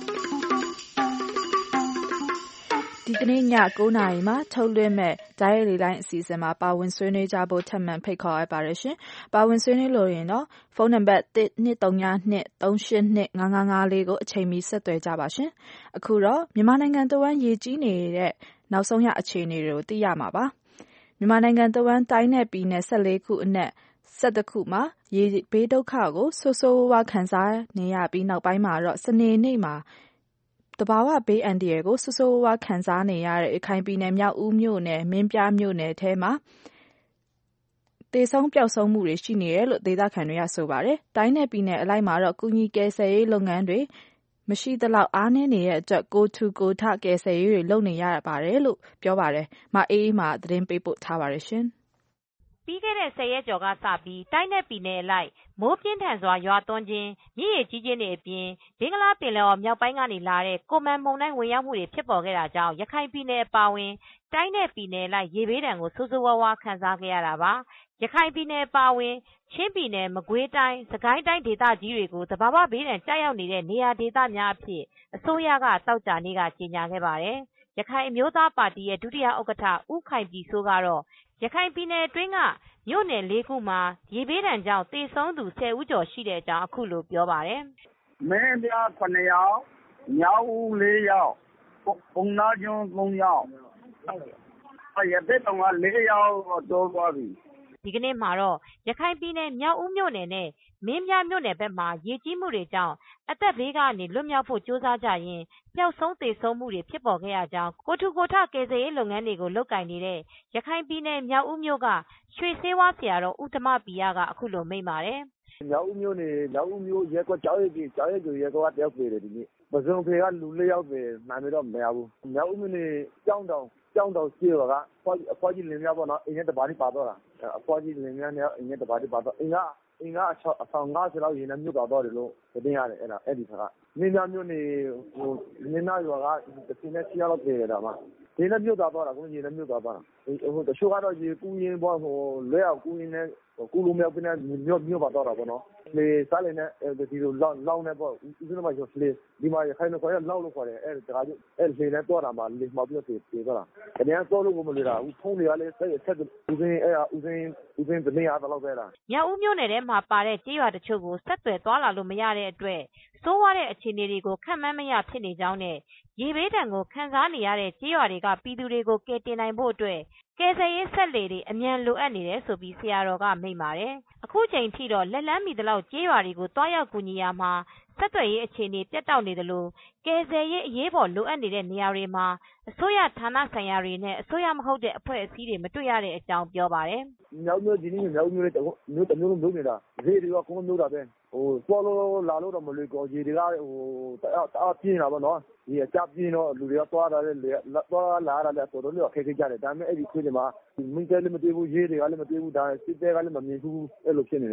ဒီကနေ့ည၉နာရီမှာထုတ်လွှင့်မဲ့ဓာတ်ရိုက်လေလိုင်းအစီအစဉ်မှာပါဝင်ဆွေးနွေးကြဖို့ထပ်မံဖိတ်ခေါ်အပ်ပါတယ်ရှင်။ပါဝင်ဆွေးနွေးလို့ရင်တော့ဖုန်းနံပါတ်၁ ၂၃၂ ၃၈၂ ၅၅၅၄ကိုအချိန်မီဆက်သွယ်ကြပါရှင်။အခုတော့မြန်မာနိုင်ငံတဝန်းရေကြီးနေတဲ့နောက်ဆုံးရအခြေအနေတွေကိုသိရမှာပါ။မြန်မာနိုင်ငံတဝန်းတိုင်းနဲ့ပြည်နယ်၁၄ခုအနက်၁၁ခုမှာရေဘေးဒုက္ခကိုဆိုးဆိုးဝါးဝါးခံစားနေရပြီးနောက်ပိုင်းမှာတော့စနေနေ့မှာတဘာဝဘေးအန္တရာယ်ကိုဆိုးဆိုးဝါးဝါးခံစားနေရတဲ့ရခိုင်ပြည်နယ်မြောက်ဦးမြို့နယ်မင်းပြားမြို့နယ်ထဲမှာသေဆုံးပျောက်ဆုံးမှုတွေရှိနေတယ်လို့ဒေသခံတွေကဆိုပါတယ်။တိုင်းနဲ့ပြည်နယ်အလိုက်မှာတော့ကုညီကယ်ဆယ်ရေးလုပ်ငန်းတွေမရှိသလောက်အားနည်းနေတဲ့အတွက်ကိုထူကိုထကယ်ဆယ်ရေးတွေလုပ်နေရပါတယ်လို့ပြောပါတယ်။မအေးအေးမာသတင်းပေးပို့ထားပါတယ်ရှင်။ပြီးခဲ့တဲ့ဆယ်ရက်ကျော်ကစပြီးတိုင်းနဲ့ပြည်နယ်အလိုက်မိုးပြင်းထန်စွာရွာသွန်းခြင်းမြစ်ရေကြီးခြင်းတွေအပြင်ဘင်္ဂလားပင်လယ်အော်မြောက်ပိုင်းကနေလာတဲ့ကိုမန်မုန်တိုင်းဝင်ရောက်မှုတွေဖြစ်ပေါ်ခဲ့တာကြောင့်ရခိုင်ပြည်နယ်အပါအဝင်တိုင်းနဲ့ပြည်နယ်အလိုက်ရေဘေးဒဏ်ကိုဆိုးဆိုးဝါးဝါးခံစားခဲ့ရတာပါ။ရခိုင်ပြည်နယ်အပါအဝင်ချင်းပြည်နယ်မကွေးတိုင်းစကိုင်းတိုင်းဒေသကြီးတွေကိုသဘာဝဘေးဒဏ်ကျရောက်နေတဲ့နေရာဒေသများအဖြစ်အစိုးရကသောကြာနေ့ကကြေညာခဲ့ပါတယ်။ရခိုင်အမျိုးသားပါတီရဲ့ဒုတိယဥက္ကဋ္ဌဦးခိုင်ပြည်စိုးကတော့ရခိုင်ပြည်နယ်အတွင်းကမြို့နယ်လေးခုမှာရေဘေးဒဏ်ကြောင့်သေဆုံးသူဆယ်ဦးကျော်ရှိတဲ့အကြောင်းအခုလိုပြောပါတယ်။မင်းပြားခုနှစ်ယောက်မြောက်ဦးလေးယောက်ပုံနာကျွန်းသုံးယောက်ရတဲ့တောင်ကလေးယောက်တိုးသွားပြီ။ဒီကနေ့မှာတော့ရခိုင်ပြည်နယ်မြောက်ဦးမြို့နယ်နဲ့မင်းပြားမြို့နယ်ဘက်မှာရေကြီးမှုတွေကြောင့်အသက်ဘေးကနေလွတ်မြောက်ဖို့ကြိုးစားကြရင်းပျောက်ဆုံးသေဆုံးမှုတွေဖြစ်ပေါ်ခဲ့ရကြောင်းကိုထူကိုထကယ်ဆယ်ရေးလုပ်ငန်းတွေကိုလုပ်ကိုင်နေတဲ့ရခိုင်ပြည်နယ်မြောက်ဦးမြို့ကရွှေဆေးဝါးဆရာတော်ဦးဓမ္မပီယကအခုလိုမိန့်ပါတယ်။မြောက်ဦးမြို့နယ်မြောက်ဦးမြို့ရဲကွက်ကြောက်ရည်ကြောက်ရည်ကျရဲကွက်ကတယောက်ပြေတယ်ဒီနေ့ပစုံဖေကလူလေးယောက်ပဲနိုင်ပြီးတော့မရဘူး။မြောက်ဦးမြို့နယ်ကြောင်းတောင်ကျောင်းတော်ကျေးရွာကအဖွားကြီးလင်းများပေါ့နော်အင်းရဲ့တပါးတိပါတော့တာအဖွားကြီးလင်းများနဲ့အင်းရဲ့တပါးတိပါတော့အင်းကအင်းကအဆောင်ငါးဆယ်လောက်ရင်းနဲ့မြို့တော်တော့တယ်လို့တင်ရတယ်အဲ့ဒါအဲ့ဒီခါကမင်းများမြို့နေဟိုမင်းသားရွာကတစ်စင်းနဲ့ချီလောက်ပြေးတာမှာဒီနဲ့မြို့တော်တော့တာကိုကြီးနဲ့မြို့တော်တော့တာဟိုတချို့ကတော့ရေကူးရင်းပေါ့ဟိုလွဲအောင်ကူးရင်းနဲ့ကူလုံးမြောက်ပြင်းနဲ့မြို့မြို့ပါတော့တာပေါ့နော်လေစားလေနဲ့ဒီလိုလောင်းလောင်းနေပေါ့ဦးစင်းမကျော်လေဒီမှာခိုင်နေခေါ်ရလောက်လို့ခေါ်တယ်အဲ့ဒါကအဲ့လေနဲ့တော့တာမှာလေမောက်ပြည့်ပြေတော့တာတကယ်တော့လို့မလို့တာဦးဖုံးတွေကလည်းဆက်ဆက်ဦးစင်းအဲ့ဦးစင်းဦးစင်းတနေရတော့ပဲလားမြောက်ဦးမြို့နယ်ထဲမှာပါတဲ့ကြေးရွာတချို့ကိုဆက်သွယ်သွားလာလို့မရတဲ့အတွက်စိုးဝါးတဲ့အခြေအနေတွေကိုခံမှန်းမရဖြစ်နေကြောင်းနဲ့ရေဘေးဒဏ်ကိုခံစားနေရတဲ့ကြေးရွာတွေကပြည်သူတွေကိုကယ်တင်နိုင်ဖို့အတွက်ကယ်ဆယ်ရေးဆက်လေတွေအမြန်လိုအပ်နေတယ်ဆိုပြီးဆရာတော်ကမိန့်ပါတယ်။အခုချိန်ထိတော့လက်လန်းမီတလောက်ကြေးရွာတွေကိုတွားရောက်ကူညီရမှာဆက်သွယ်ရေးအခြေအနေပြတ်တောက်နေတယ်လို့ကယ်ဆယ်ရေးအရေးပေါ်လိုအပ်နေတဲ့နေရာတွေမှာအစိုးရဌာနဆိုင်ရာတွေနဲ့အစိုးရမဟုတ်တဲ့အဖွဲ့အစည်းတွေမတွေ့ရတဲ့အကြောင်းပြောပါတယ်။မြောက်မြို့ဒီနေ့မြောက်မြို့လေးမြို့တမျိုးလုံးလုပ်နေတာဈေးတွေကကုန်းမျိုးတာပဲဟိုပေါ်လို့လာလို့တော့မလွယ်ကောကြီးတွေကဟိုတအားတအားပြင်းတာပေါ့နော်ဒီအကြပြင်းတော့လူတွေကသွားတာလေသွားလာတာလည်းတော်တော်လေးခက်ခဲကြတယ်ဒါပေမဲ့အဲ့ဒီခွေးတွေမှာမင်းကလည်းမတွေ့ဘူးရေးတွေကလည်းမတွေ့ဘူးဒါစစ်တဲကလည်းမမြင်ဘူးအဲ့လိုဖြစ်နေတယ်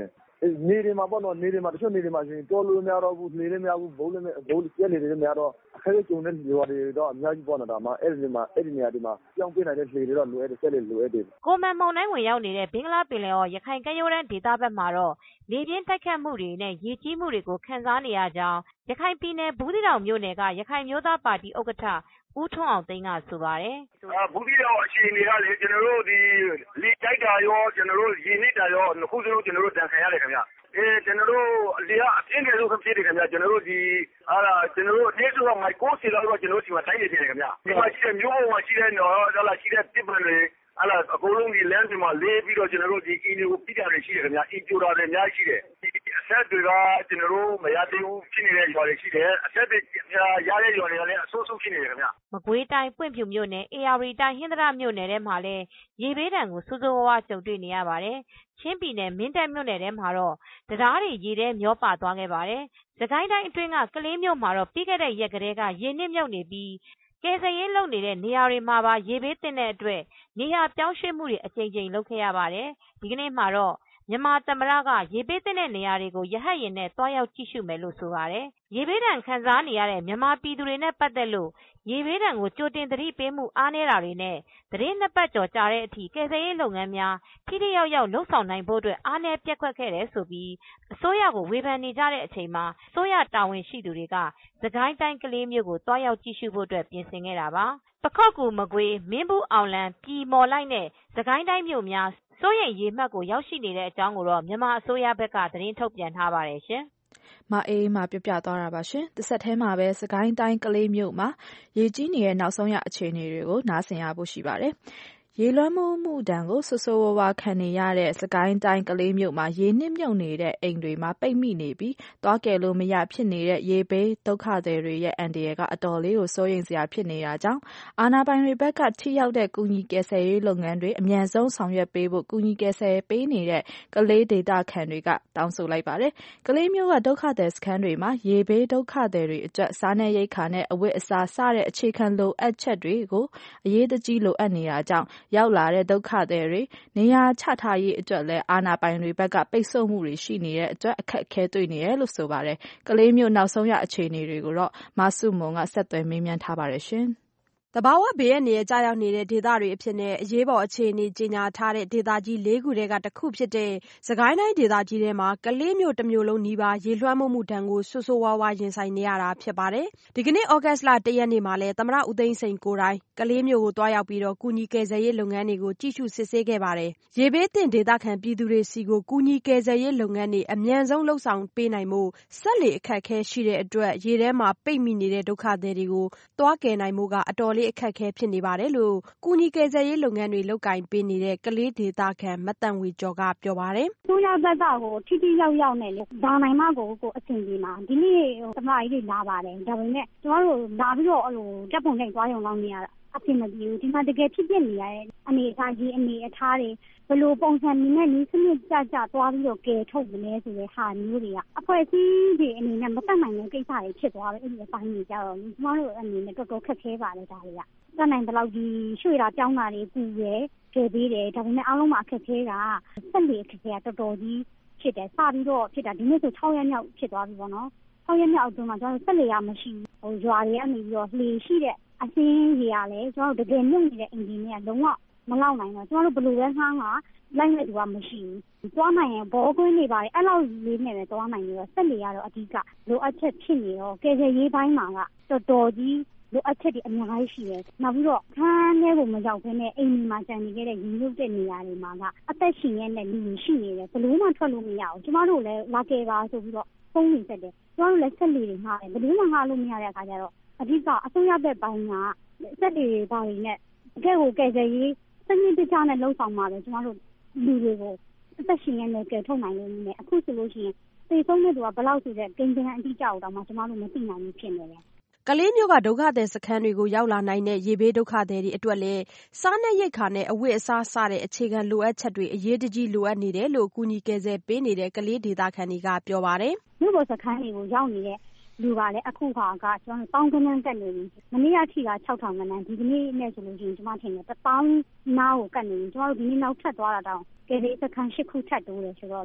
နေတွေမှာပေါ့နော်နေတွေမှာတချို့နေတွေမှာဆိုရင်တော်လို့မရတော့ဘူးနေလည်းမရဘူးဘုံလည်းဘုံကျက်နေတယ်မရတော့အခက်အခဲကြုံတဲ့လူတွေတော့အများကြီးပေါ့နော်ဒါမှအဲ့ဒီမှာအဲ့ဒီနေရာဒီမှာကြောင်းပြနိုင်တဲ့လေတွေတော့လိုအပ်တယ်ဆက်လက်လိုအပ်တယ်ကိုမန်မုန်တိုင်းဝင်ရောက်နေတဲ့ဘင်္ဂလားပင်လယ်အော်ရခိုင်ကမ်းရိုးတန်းဒေသဘက်မှာတော့လေပြင်းတိုက်ခတ်မှုတွေနဲ့ရေကြီးမှုတွေကိုခံစားနေရကြောင်းရခိုင်ပြည်နယ်ဘူးသီးတောင်မြို့နယ်ကရခိုင်မျိုးသားပါတီဥက္ကဋ္ဌဦးထွန်းအောင်သိန်းကဆိုပါတယ်။ဘူးသီးတောင်အခြေအနေကလေကျွန်တော်တို့ဒီလေတိုက်တာရောကျွန်တော်တို့ရေနစ်တာရောနှစ်ခုစလုံးကျွန်တော်တို့တန်ခံရတယ်ခင်ဗျ။အဲကျွန်တော်တို့လေကအပြင်းထန်ဆုံးဖြစ်တယ်ခင်ဗျ။ကျွန်တော်တို့ဒီအားလားကျွန်တော်တို့အနည်းဆုံးမိုက်ကိုစီလောက်တော့ကျွန်တော်တို့ဒီမှာတိုင်းနေတယ်ခင်ဗျ။ဒီမှာရှိတဲ့မျိုးပေါ်မှာရှိတဲ့နော်ဒါလားရှိတဲ့တစ်ပန်တွေအဲ့ဒါအကုန်လုံးဒီလမ်းတွေမှာလေးပြီးတော့ကျွန်တော်တို့ဒီအင်းတွေကိုပြကြတယ်ရှိတယ်ခင်ဗျာအင်းပြတာတွေအများကြီးရှိတယ်ဒီအဆက်တွေကကျွန်တော်တို့မရသေးဘူးဖြစ်နေတဲ့ရွာတွေရှိတယ်အဆက်တွေရတဲ့ရွာတွေကလည်းအဆိုးဆုံးဖြစ်နေတယ်ခင်ဗျာမကွေးတိုင်းပွင့်ဖြူမြို့နယ်အေယာရီတိုင်းဟင်းသရမြို့နယ်ထဲမှာလည်းရေဘေးဒဏ်ကိုစိုးစိုးဝါးဝါးကြုံတွေ့နေရပါတယ်ချင်းပြည်နယ်မင်းတပ်မြို့နယ်ထဲမှာတော့တရားတွေရေထဲမျောပါသွားခဲ့ပါတယ်စကိုင်းတိုင်းအတွင်းကကလေးမြို့မှာတော့ပြီးခဲ့တဲ့ရက်ကလေးကရေနစ်မြုပ်နေပြီးကယ်ဆယ်ရေးလုပ်နေတဲ့နေရာတွေမှာပါရေဘေးသင့်တဲ့အတွက်နေရာပြောင်းရွှေ့မှုတွေအကြိမ်ကြိမ်လုပ်ခဲ့ရပါတယ်။ဒီကနေ့မှာတော့မြန်မာသမ္မတကရေဘေးသင့်တဲ့နေရာတွေကိုရဟတ်ယာဉ်နဲ့တွားရောက်ကြည့်ရှုမယ်လို့ဆိုပါတယ်။ရေဘေးဒဏ်ခံစားနေရတဲ့မြန်မာပြည်သူတွေနဲ့ပတ်သက်လို့ရေဘေးဒဏ်ကိုကြိုတင်သတိပေးမှုအားနည်းတာတွေနဲ့သတင်းနှစ်ပတ်ကျော်ကြာတဲ့အထိကယ်ဆယ်ရေးလုပ်ငန်းများထိထိရောက်ရောက်လုပ်ဆောင်နိုင်ဖို့အတွက်အားနည်းပျက်ကွက်ခဲ့တယ်ဆိုပြီးအစိုးရကိုဝေဖန်နေကြတဲ့အချိန်မှာအစိုးရတာဝန်ရှိသူတွေကစကိုင်းတိုင်းကလေးမြို့ကိုတွားရောက်ကြည့်ရှုဖို့အတွက်ပြင်ဆင်ခဲ့တာပါ။ပခောက်ကူမကွေးမင်းဘူးအောင်လံပြည်မော်လိုက်နဲ့စကိုင်းတိုင်းမြို့များစိုးရိမ်ရေမှတ်ကိုရောက်ရှိနေတဲ့အကြောင်းကိုတော့မြန်မာအစိုးရဘက်ကသတင်းထုတ်ပြန်ထားပါတယ်ရှင်။မအေးမှပြပြသွားတာပါရှင်။တစ်ဆက်တည်းမှာပဲစကိုင်းတိုင်းကလေးမြို့မှာရေကြီးနေတဲ့နောက်ဆုံးရအခြေအနေတွေကိုနားဆင်ရဖို့ရှိပါတယ်။ရေလွှမ်းမိုးမှုဒဏ်ကိုဆိုးဆိုးဝါးဝါးခံနေရတဲ့စကိုင်းတိုင်းကလေးမြို့မှာရေနစ်မြုပ်နေတဲ့အိမ်တွေမှာပိတ်မိနေပြီးသွားကယ်လို့မရဖြစ်နေတဲ့ရေဘေးဒုက္ခသည်တွေရဲ့အန္တရာယ်ကအတော်လေးကိုစိုးရိမ်စရာဖြစ်နေတာကြောင့်အာဏာပိုင်တွေဘက်ကထိရောက်တဲ့ကူညီကယ်ဆယ်ရေးလုပ်ငန်းတွေအမြန်ဆုံးဆောင်ရွက်ပေးဖို့ကူညီကယ်ဆယ်ပေးနေတဲ့ကလေးဒေသခံတွေကတောင်းဆိုလိုက်ပါတယ်။ကလေးမြို့ကဒုက္ခသည်စခန်းတွေမှာရေဘေးဒုက္ခသည်တွေအတွက်စားနပ်ရိက္ခာနဲ့အဝတ်အစားစတဲ့အခြေခံလိုအပ်ချက်တွေကိုအရေးတကြီးလိုအပ်နေတာကြောင့်ရောက်လာတဲ့ဒုက္ခသည်တွေနေရာချထားရေးအတွက်လည်းအာဏာပိုင်တွေဘက်ကပိတ်ဆို့မှုတွေရှိနေတဲ့အတွက်အခက်အခဲတွေ့နေတယ်လို့ဆိုပါတယ်။ကလေးမျိုးနောက်ဆုံးရအခြေအနေတွေကိုတော့မဆုမွန်ကဆက်သွယ်မေးမြန်းထားပါတယ်ရှင်။သဘာဝဘေးအန္တရာယ်ကျရောက်နေတဲ့ဒေသတွေအဖြစ်နဲ့အရေးပေါ်အခြေအနေကြေညာထားတဲ့ဒေသကြီးလေးခုထဲကတစ်ခုဖြစ်တဲ့စကိုင်းတိုင်းဒေသကြီးထဲမှာကလေးမြို့တစ်မြို့လုံးနီးပါးရေလွှမ်းမိုးမှုဒဏ်ကိုဆိုးဆိုးဝါးဝါးရင်ဆိုင်နေရတာဖြစ်ပါတယ်။ဒီကနေ့ဩဂတ်လတစ်ရက်နေ့မှာလည်းသမ္မတဦးသိန်းစိန်ကိုယ်တိုင်ကလေးမြို့ကိုတွားရောက်ပြီးတော့ကူညီကယ်ဆယ်ရေးလုပ်ငန်းတွေကိုကြည့်ရှုစစ်ဆေးခဲ့ပါတယ်။ရေဘေးသင့်ဒေသခံပြည်သူတွေစီကိုကူညီကယ်ဆယ်ရေးလုပ်ငန်းတွေအမြန်ဆုံးလှုပ်ဆောင်ပေးနိုင်မှုစက်လေအခက်အခဲရှိတဲ့အတွက်ရေထဲမှာပိတ်မိနေတဲ့ဒုက္ခသည်တွေကိုတွားကယ်နိုင်မှုကအတော်လေးအခက်အခဲဖြစ်နေပါတယ်လို့ကူညီကယ်ဆယ်ရေးလုပ်ငန်းတွေလုပ်ကိုင်ပေးနေတဲ့ကလေးဒေသခံမတန်ဝေကျော်ကပြောပါတယ်။ဆိုရဘက်ကကိုထိထိရောက်ရောက်နဲ့လေဒါနိုင်မှကိုကိုအဆင်ပြေမှာဒီနေ့တမကြီးတွေလာပါတယ်ဒါပေမဲ့ကျမတို့လာပြီးတော့အဲ့လိုတက်ပုံနဲ့သွားရုံလောက်နေရတာအဆင်မပြေဘူးဒီမှာတကယ်ဖြစ်ဖြစ်နေရတဲ့အနေအထားကြီးအနေအထားတွေဘယ်လိုပုံစံနဲ့နည်းစနစ်ကြကြသွားပြီးတော့ကယ်ထုတ်မလဲဆိုတဲ့ဟာမျိုးတွေကအဖွဲ့အစည်းတွေအနေနဲ့မတတ်နိုင်တဲ့ကိစ္စတွေဖြစ်သွားတယ်အဲ့ဒီအပိုင်းကြီးကြတော့ကျမတို့အနေနဲ့တော်တော်ခက်ခဲပါတယ်ဒါတွေကတတ်နိုင်တဲ့လောက်ကြီးရွှေ့တာကြောင်းတာတွေပူရဲကယ်ပေးတယ်ဒါပေမဲ့အားလုံးမှာအခက်ခဲကဆက်လေအခက်ခဲကတော်တော်ကြီးဖြစ်တယ်စပြီးတော့ဖြစ်တာဒီနေ့ဆို၆ရက်မြောက်ဖြစ်သွားပြီပေါ့နော်၆ရက်မြောက်အတွင်းမှာကျတော့ဆက်လေရမရှိဘူးဟိုရွာတွေကနေပြီးတော့လေရှိတဲ့အစင်းကြီးကလည်းကျတော့တကယ်မြုပ်နေတဲ့အင်ဂျင်တွေကလုံးဝမလောက်နိုင်တော့ကျမတို့ဘယ်လိုပဲငှားငှားလိုက်မဲ့သူကမရှိဘူးသွားနိုင်ရင်ဘောကွင်းနေပါတယ်အဲ့လောက်လေးနဲ့ပဲသွားနိုင်ရောဆက်လေရတော့အဓိကလိုအပ်ချက်ဖြစ်နေတော့ကယ်ဆယ်ရေးပိုင်းမှာကတော်တော်ကြီးလိုအပ်ချက်တွေအများကြီးရှိတယ်နောက်ပြီးတော့ခန်းထဲကိုမရောက်ဘဲနဲ့အိမ်မှာကြံနေခဲ့တဲ့ရင်းနှုတ်တဲ့နေရာတွေမှာကအသက်ရှင်ရတဲ့လူတွေရှိနေတယ်ဘယ်လို့မှထွက်လို့မရဘူးကျမတို့လည်းလာကယ်ပါဆိုပြီးတော့ဖုန်းနေဆက်တယ်ကျမတို့လည်းဆက်လေတွေငှားတယ်ဘယ်လို့မှငှားလို့မရတဲ့အခါကျတော့အဓိကအစိုးရဘက်ပိုင်းကဆက်လေတွေဘာတွေနဲ့တကယ်ကိုကယ်ဆယ်ရေးစနစ်တကျနဲ့လှုပ်ဆောင်မှာပဲကျမတို့လူတွေကိုအသက်ရှင်ရတဲ့ကယ်ထုတ်နိုင်လို့နေတယ်အခုဆိုလို့ရှိရင်သေဆုံးတဲ့သူကဘယ်လောက်ဆိုတဲ့ကိန်းဂဏန်းအတိအကျတော့မှကျမတို့မသိနိုင်ဘူးဖြစ်နေတယ်ကလေးမြို့ကဒုက္ခသည်စခန်းတွေကိုရောက်လာနိုင်တဲ့ရေဘေးဒုက္ခသည်တွေအတွက်လည်းစားနပ်ရိက္ခာနဲ့အဝတ်အစားစတဲ့အခြေခံလိုအပ်ချက်တွေအရေးတကြီးလိုအပ်နေတယ်လို့ကူညီကယ်ဆယ်ပေးနေတဲ့ကလေးဒေသခံတွေကပြောပါတယ်။မြို့ပေါ်စခန်းတွေကိုရောက်နေတဲ့လူကလည်းအခုခါကကျွန်တော်တောင်းကနန်းတက်နေပြီ။မနေ့ကထိက၆ထောင်ကနန်းဒီကနေ့နဲ့ဆိုလို့ရှိရင်ကျွန်မထင်တယ်တစ်ပေါင်းနားကိုကတ်နေပြီ။ကျွန်တော်တို့ဒီနေ့နောက်ထပ်သွားတာတောင်ကယ်ဆယ်စခန်း၈ခုထပ်တိုးတယ်ဆိုတော့လေ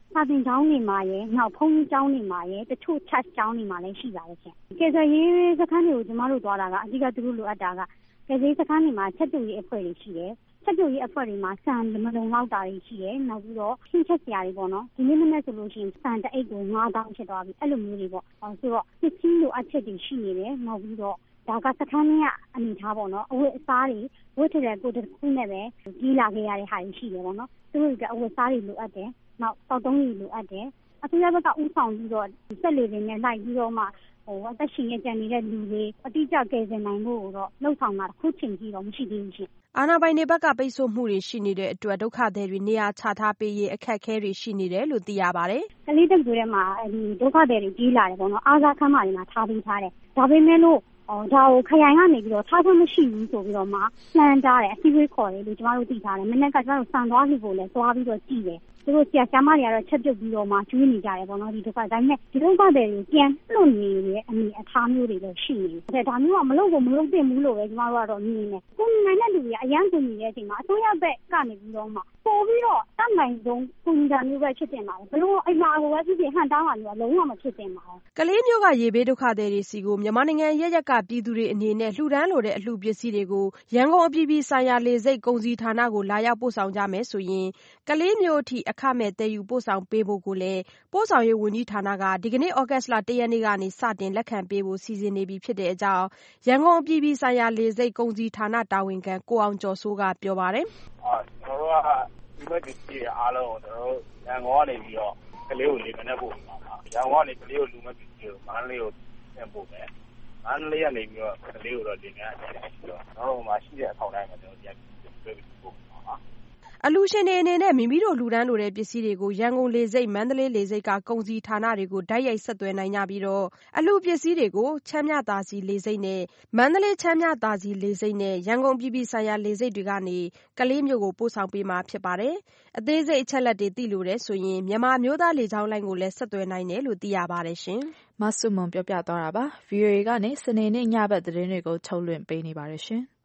စာသင်ကျောင်းတွေမှာရယ်နောက်ဘုန်းကြီးကျောင်းတွေမှာရယ်တချို့ church ကျောင်းတွေမှာလည်းရှိပါတယ်ရှင်ကယ်ဆယ်ရေးစခန်းတွေကိုကျမတို့သွားတာကအဓိကသူတို့လိုအပ်တာကကယ်ဆယ်ရေးစခန်းတွေမှာချက်ပြုတ်ရေးအဖွဲ့တွေရှိတယ်ချက်ပြုတ်ရေးအဖွဲ့တွေမှာစံမလုံလောက်တာတွေရှိတယ်နောက်ပြီးတော့ရှင်းချက်စရာတွေပေါ့နော်ဒီနေ့မနေ့ဆိုလို့ရှိရင်စံတအိတ်ကိုငါးသောင်းဖြစ်သွားပြီအဲ့လိုမျိုးတွေပေါ့ဆိုတော့စစ်စည်းလိုအပ်ချက်တွေရှိနေတယ်နောက်ပြီးတော့ဒါကစခန်းကြီးကအနေထားပေါ့နော်အဝတ်အစားတွေဝတ်ထတဲ့ကိုယ်တစ်ခုနဲ့ပဲကြီးလာခဲ့ရတဲ့ဟာတွေရှိတယ်ပေါ့နော်သူတို့ကအဝတ်အစားတွေလိုအပ်တယ်နောက်တောက်တုံးတွေလိုအပ်တယ်အစိုးရဘက်ကဥဆောင်ပြီးတော့စက်လေတွေနဲ့လိုက်ပြီးတော့မှဟိုအသက်ရှင်ရကြနေတဲ့လူတွေအတိအကျကယ်ဆယ်နိုင်ဖို့တော့လှုပ်ဆောင်တာတစ်ခုချိန်ကြီးတော့မရှိသေးဘူးရှင်အာဏာပိုင်တွေဘက်ကပိတ်ဆို့မှုတွေရှိနေတဲ့အတွက်ဒုက္ခသည်တွေနေရာချထားပေးရေးအခက်အခဲတွေရှိနေတယ်လို့သိရပါတယ်။ကလေးတက္ကသိုလ်ထဲမှာဒီဒုက္ခသည်တွေကြီးလာတယ်ပေါ့နော်အားစားခန်းမတွေမှာထားပေးထားတယ်။ဒါပေမဲ့လို့အော်ဒါကိုခရိုင်ကနေပြီးတော့ထားခွင့်မရှိဘူးဆိုပြီးတော့မှလှမ်းတားတယ်အစည်းအဝေးခေါ်တယ်လို့ကျမတို့သိထားတယ်။မနေ့ကကျမတို့စံသွားပြီကိုလည်းသွားပြီးတော့ကြည့်တယ်။သူတို့ဆရာဆရာမတွေကတော့ချက်ပြုတ်ပြီးတော့မှကျွေးနေကြတယ်ပေါ့နော်ဒီဒုက္ခဒါပေမဲ့ဒီဒုက္ခသည်တွေပြန်လွတ်နေတဲ့အနေအထားမျိုးတွေလည်းရှိနေတယ်ဒါမျိုးကမလုပ်ဖို့မလုပ်သင့်ဘူးလို့ပဲကျမတို့ကတော့မြင်တယ်ကိုယ်နိုင်တဲ့လူတွေကအရန်ကိုနေတဲ့အချိန်မှာအစိုးရဘက်ကနေပြီးတော့မှပို့ပြီးတော့တတ်နိုင်ဆုံးကိုယ်ညာမျိုးပဲဖြစ်တင်ပါတယ်ဘလို့အိမ်မှာကိုပဲဖြစ်ဖြစ်ဟန်တောင်းတာမျိုးလုံးဝမဖြစ်တင်ပါဘူးကလေးမျိုးကရေဘေးဒုက္ခသည်တွေစီကိုမြန်မာနိုင်ငံရရက်ကပြည်သူတွေအနေနဲ့လှူဒန်းလိုတဲ့အလှူပစ္စည်းတွေကိုရန်ကုန်အပြည်ပြည်ဆိုင်ရာလေဆိပ်ကုန်စည်ဌာနကိုလာရောက်ပို့ဆောင်ကြမယ်ဆိုရင်ကလေးမျိုးအထိအခမဲ့တည်ယူပို့ဆောင်ပေးဖို့ကိုလည်းပို့ဆောင်ရေးဝန်ကြီးဌာနကဒီကနေ့ဩဂတ်စ်လတရက်နေ့ကနေစတင်လက်ခံပေးဖို့စီစဉ်နေပြီဖြစ်တဲ့အကြောင်းရန်ကုန်အပြည်ပြည်ဆိုင်ရာလေဆိပ်ကုန်စည်ဌာနတာဝန်ခံကိုအောင်ကျော်စိုးကပြောပါတယ်။အာကျွန်တော်တို့ကဒီဘက်ဒီစီအားလုံးကိုကျွန်တော်တို့ရန်ကုန်ကနေပြီးတော့ကလေးကိုလေမနဲ့ပို့မှာပါ။ရန်ကုန်ကနေကလေးကိုလူမဲ့ပြီးတော့မန္တလေးကိုပြန်ပို့မယ်။မန္တလေးကနေပြီးတော့ကလေးကိုတော့ဒီနေ့အခြေအနေပြီးတော့ကျွန်တော်တို့မှာရှိတဲ့အထောက်အထားမှာကျွန်တော်ပြန်ပြီးပို့မှာပါ။အလူရှင်တွေအနေနဲ့မိမိတို့လူဒန်းလိုတဲ့ပစ္စည်းတွေကိုရန်ကုန်လေဆိပ်မန္တလေးလေဆိပ်ကကုန်စည်ဌာနတွေကိုဓာတ်ရိုက်ဆက်သွယ်နိုင်ကြပြီးတော့အလူပစ္စည်းတွေကိုချမ်းမြသာစီလေဆိပ်နဲ့မန္တလေးချမ်းမြသာစီလေဆိပ်နဲ့ရန်ကုန်ပြည်ပြည်ဆိုင်ရာလေဆိပ်တွေကနေကလေးမျိုးကိုပို့ဆောင်ပေးမှာဖြစ်ပါတယ်။အသေးစိတ်အချက်လက်တွေသိလို့တဲ့ဆိုရင်မြန်မာမျိုးသားလေကြောင်းလိုင်းကိုလည်းဆက်သွယ်နိုင်တယ်လို့သိရပါတယ်ရှင်။မဆုမွန်ပြောပြသွားတာပါ။ V O A ကနေစနေနေ့ညဘက်သတင်းတွေကိုထုတ်လွှင့်ပေးနေပါတယ်ရှင်။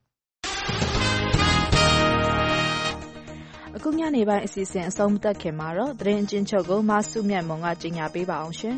အခုညနေပိုင်းအစီအစဉ်အဆုံးမသတ်ခင်မှာတော့သတင်းအကျဉ်းချုပ်ကိုမဆုမြတ်မွန်ကကြီးညာပေးပါအောင်ရှင်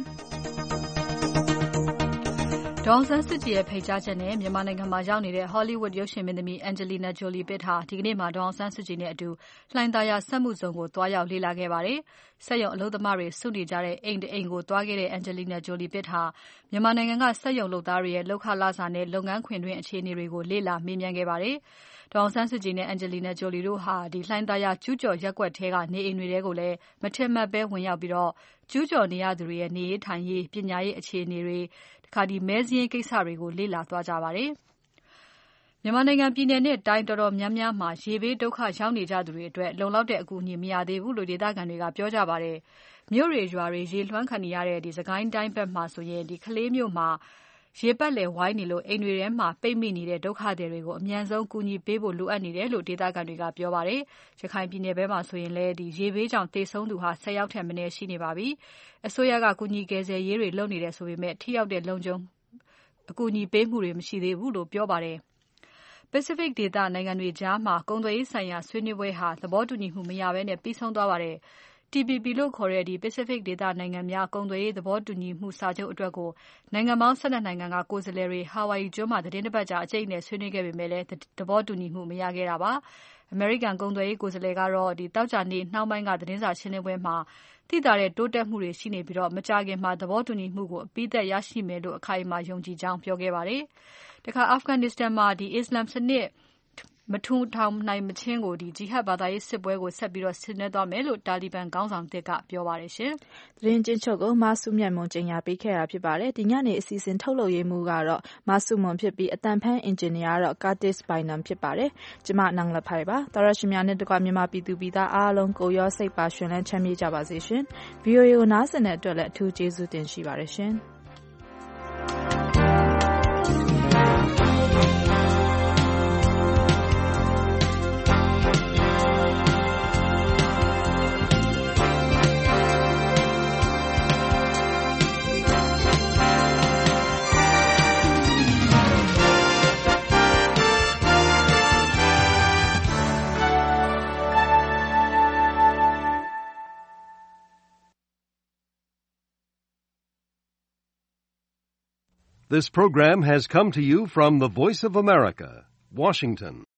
။ဒေါ်အောင်ဆန်းစုကြည်ရဲ့ဖိတ်ကြားချက်နဲ့မြန်မာနိုင်ငံမှာရောက်နေတဲ့ Hollywood ရုပ်ရှင်မင်းသမီး Angelina Jolie ဟာဒီကနေ့မှာဒေါ်အောင်ဆန်းစုကြည်နဲ့အတူလှိုင်သာယာစက်မှုဇုံကိုသွားရောက်လေ့လာခဲ့ပါတယ်။စက်ရုံအလုပ်သမားတွေစုနေကြတဲ့အိမ်တအိမ်ကိုသွားခဲ့တဲ့ Angelina Jolie ဟာမြန်မာနိုင်ငံကစက်ရုံလုပ်သားတွေရဲ့လုပ်ခလစာနဲ့လုပ်ငန်းခွင်တွင်းအခြေအနေတွေကိုလေ့လာမေးမြန်းခဲ့ပါတယ်။ဒေါ်အောင်ဆန်းစုကြည်နဲ့ Angelina Jolie တို့ဟာဒီလှိုင်သာယာကျူးကျော်ရက်ကွက်ထဲကနေအိမ်တွေကိုလည်းမထင်မှတ်ဘဲဝင်ရောက်ပြီးတော့ကျူးကျော်နေရသူတွေရဲ့နေရေးထိုင်ရေးပညာရေးအခြေအနေတွေတခါဒီမဲစင်းကိစ္စတွေကိုလေ့လာသွားကြပါတယ်။မြန်မာနိုင်ငံပြည်နယ်နဲ့တိုင်းတော်တော်များများမှာရေဘေးဒုက္ခရောက်နေကြသူတွေအတွက်လုံလောက်တဲ့အကူအညီမရသေးဘူးလို့ဒေသခံတွေကပြောကြပါတယ်။မြို့တွေရွာတွေရေလွှမ်းခံနေရတဲ့ဒီစကိုင်းတိုင်းဘက်မှာဆိုရင်ဒီကလေးမြို့မှာရေပတ်လည်ဝိုင်းနေလို့အိမ်တွေထဲမှာပိတ်မိနေတဲ့ဒုက္ခသည်တွေကိုအမြန်ဆုံးကူညီပေးဖို့လိုအပ်နေတယ်လို့ဒေသခံတွေကပြောပါတယ်။ရခိုင်ပြည်နယ်ဘက်မှာဆိုရင်လည်းဒီရေဘေးကြောင့်တေဆုံးသူဟာဆယ်ယောက်ထက်မနည်းရှိနေပါပြီ။အစိုးရကကူညီကယ်ဆယ်ရေးတွေလုပ်နေတယ်ဆိုပေမဲ့ထိရောက်တဲ့လုံခြုံအကူအညီပေးမှုတွေမရှိသေးဘူးလို့ပြောပါတယ်။ Pacific ဒေသနိုင်ငံတွေကြားမှာကုန်သွယ်ရေးဆိုင်ရာဆွေးနွေးပွဲဟာသဘောတူညီမှုမရဘဲနဲ့ပြီးဆုံးသွားပါတယ်။ T P P လို့ခေါ်တဲ့ဒီ Pacific ဒေသနိုင်ငံများကုန်သွယ်ရေးသဘောတူညီမှုစာချုပ်အတွက်ကိုနိုင်ငံပေါင်း၁၂နိုင်ငံကကိုယ်စားလှယ်တွေ Hawaii ကျွန်းမှာသတင်းတစ်ပတ်ကြာအကြိတ်နဲ့ဆွေးနွေးခဲ့ပေမဲ့လည်းသဘောတူညီမှုမရခဲ့တာပါ။ အမေရိကန်ကုန်သွယ်ရေးကိုယ်စားလှယ်ကတော့ဒီတောက်ကြနေ့နှောင်းပိုင်းကသတင်းစာရှင်းလင်းပွဲမှာသိသာတဲ့တိုးတက်မှုတွေရှိနေပြီးတော့မကြာခင်မှာသဘောတူညီမှုကိုအပြီးသက်ရရှိမယ်လို့အခိုင်အမာယုံကြည်ကြောင်းပြောခဲ့ပါတယ်။တခါ Afghanistan မှာဒီ Islam စနစ်မထူထောင်နိုင်မချင်းကိုဒီဂျီဟတ်ဘာသာရေးစစ်ပွဲကိုဆက်ပြီးတော့ဆင်နွှဲသွားမယ်လို့တာလီဘန်ခေါင်းဆောင်တစ်ကပြောပါတယ်ရှင်။သတင်းကျဉ်းချုပ်ကိုမဆုမြတ်မွန်ကြီးညာပေးခဲ့တာဖြစ်ပါတယ်။ဒီညနေအစီအစဉ်ထုတ်လုပ်ရေးမှုကတော့မဆုမွန်ဖြစ်ပြီးအတန်ဖန်းအင်ဂျင်နီယာကတော့ Curtis Bynum ဖြစ်ပါတယ်။ကျမနန်းလဖိုင်ပါ။တော်ရရှိများနဲ့တကွမြန်မာပြည်သူပြည်သားအားလုံးကိုရောစိတ်ပါရှင်လန်းချမ်းမြေ့ကြပါစေရှင်။ V O A ကိုနားဆင်တဲ့အတွက်လည်းအထူးကျေးဇူးတင်ရှိပါတယ်ရှင်။ This program has come to you from the Voice of America, Washington.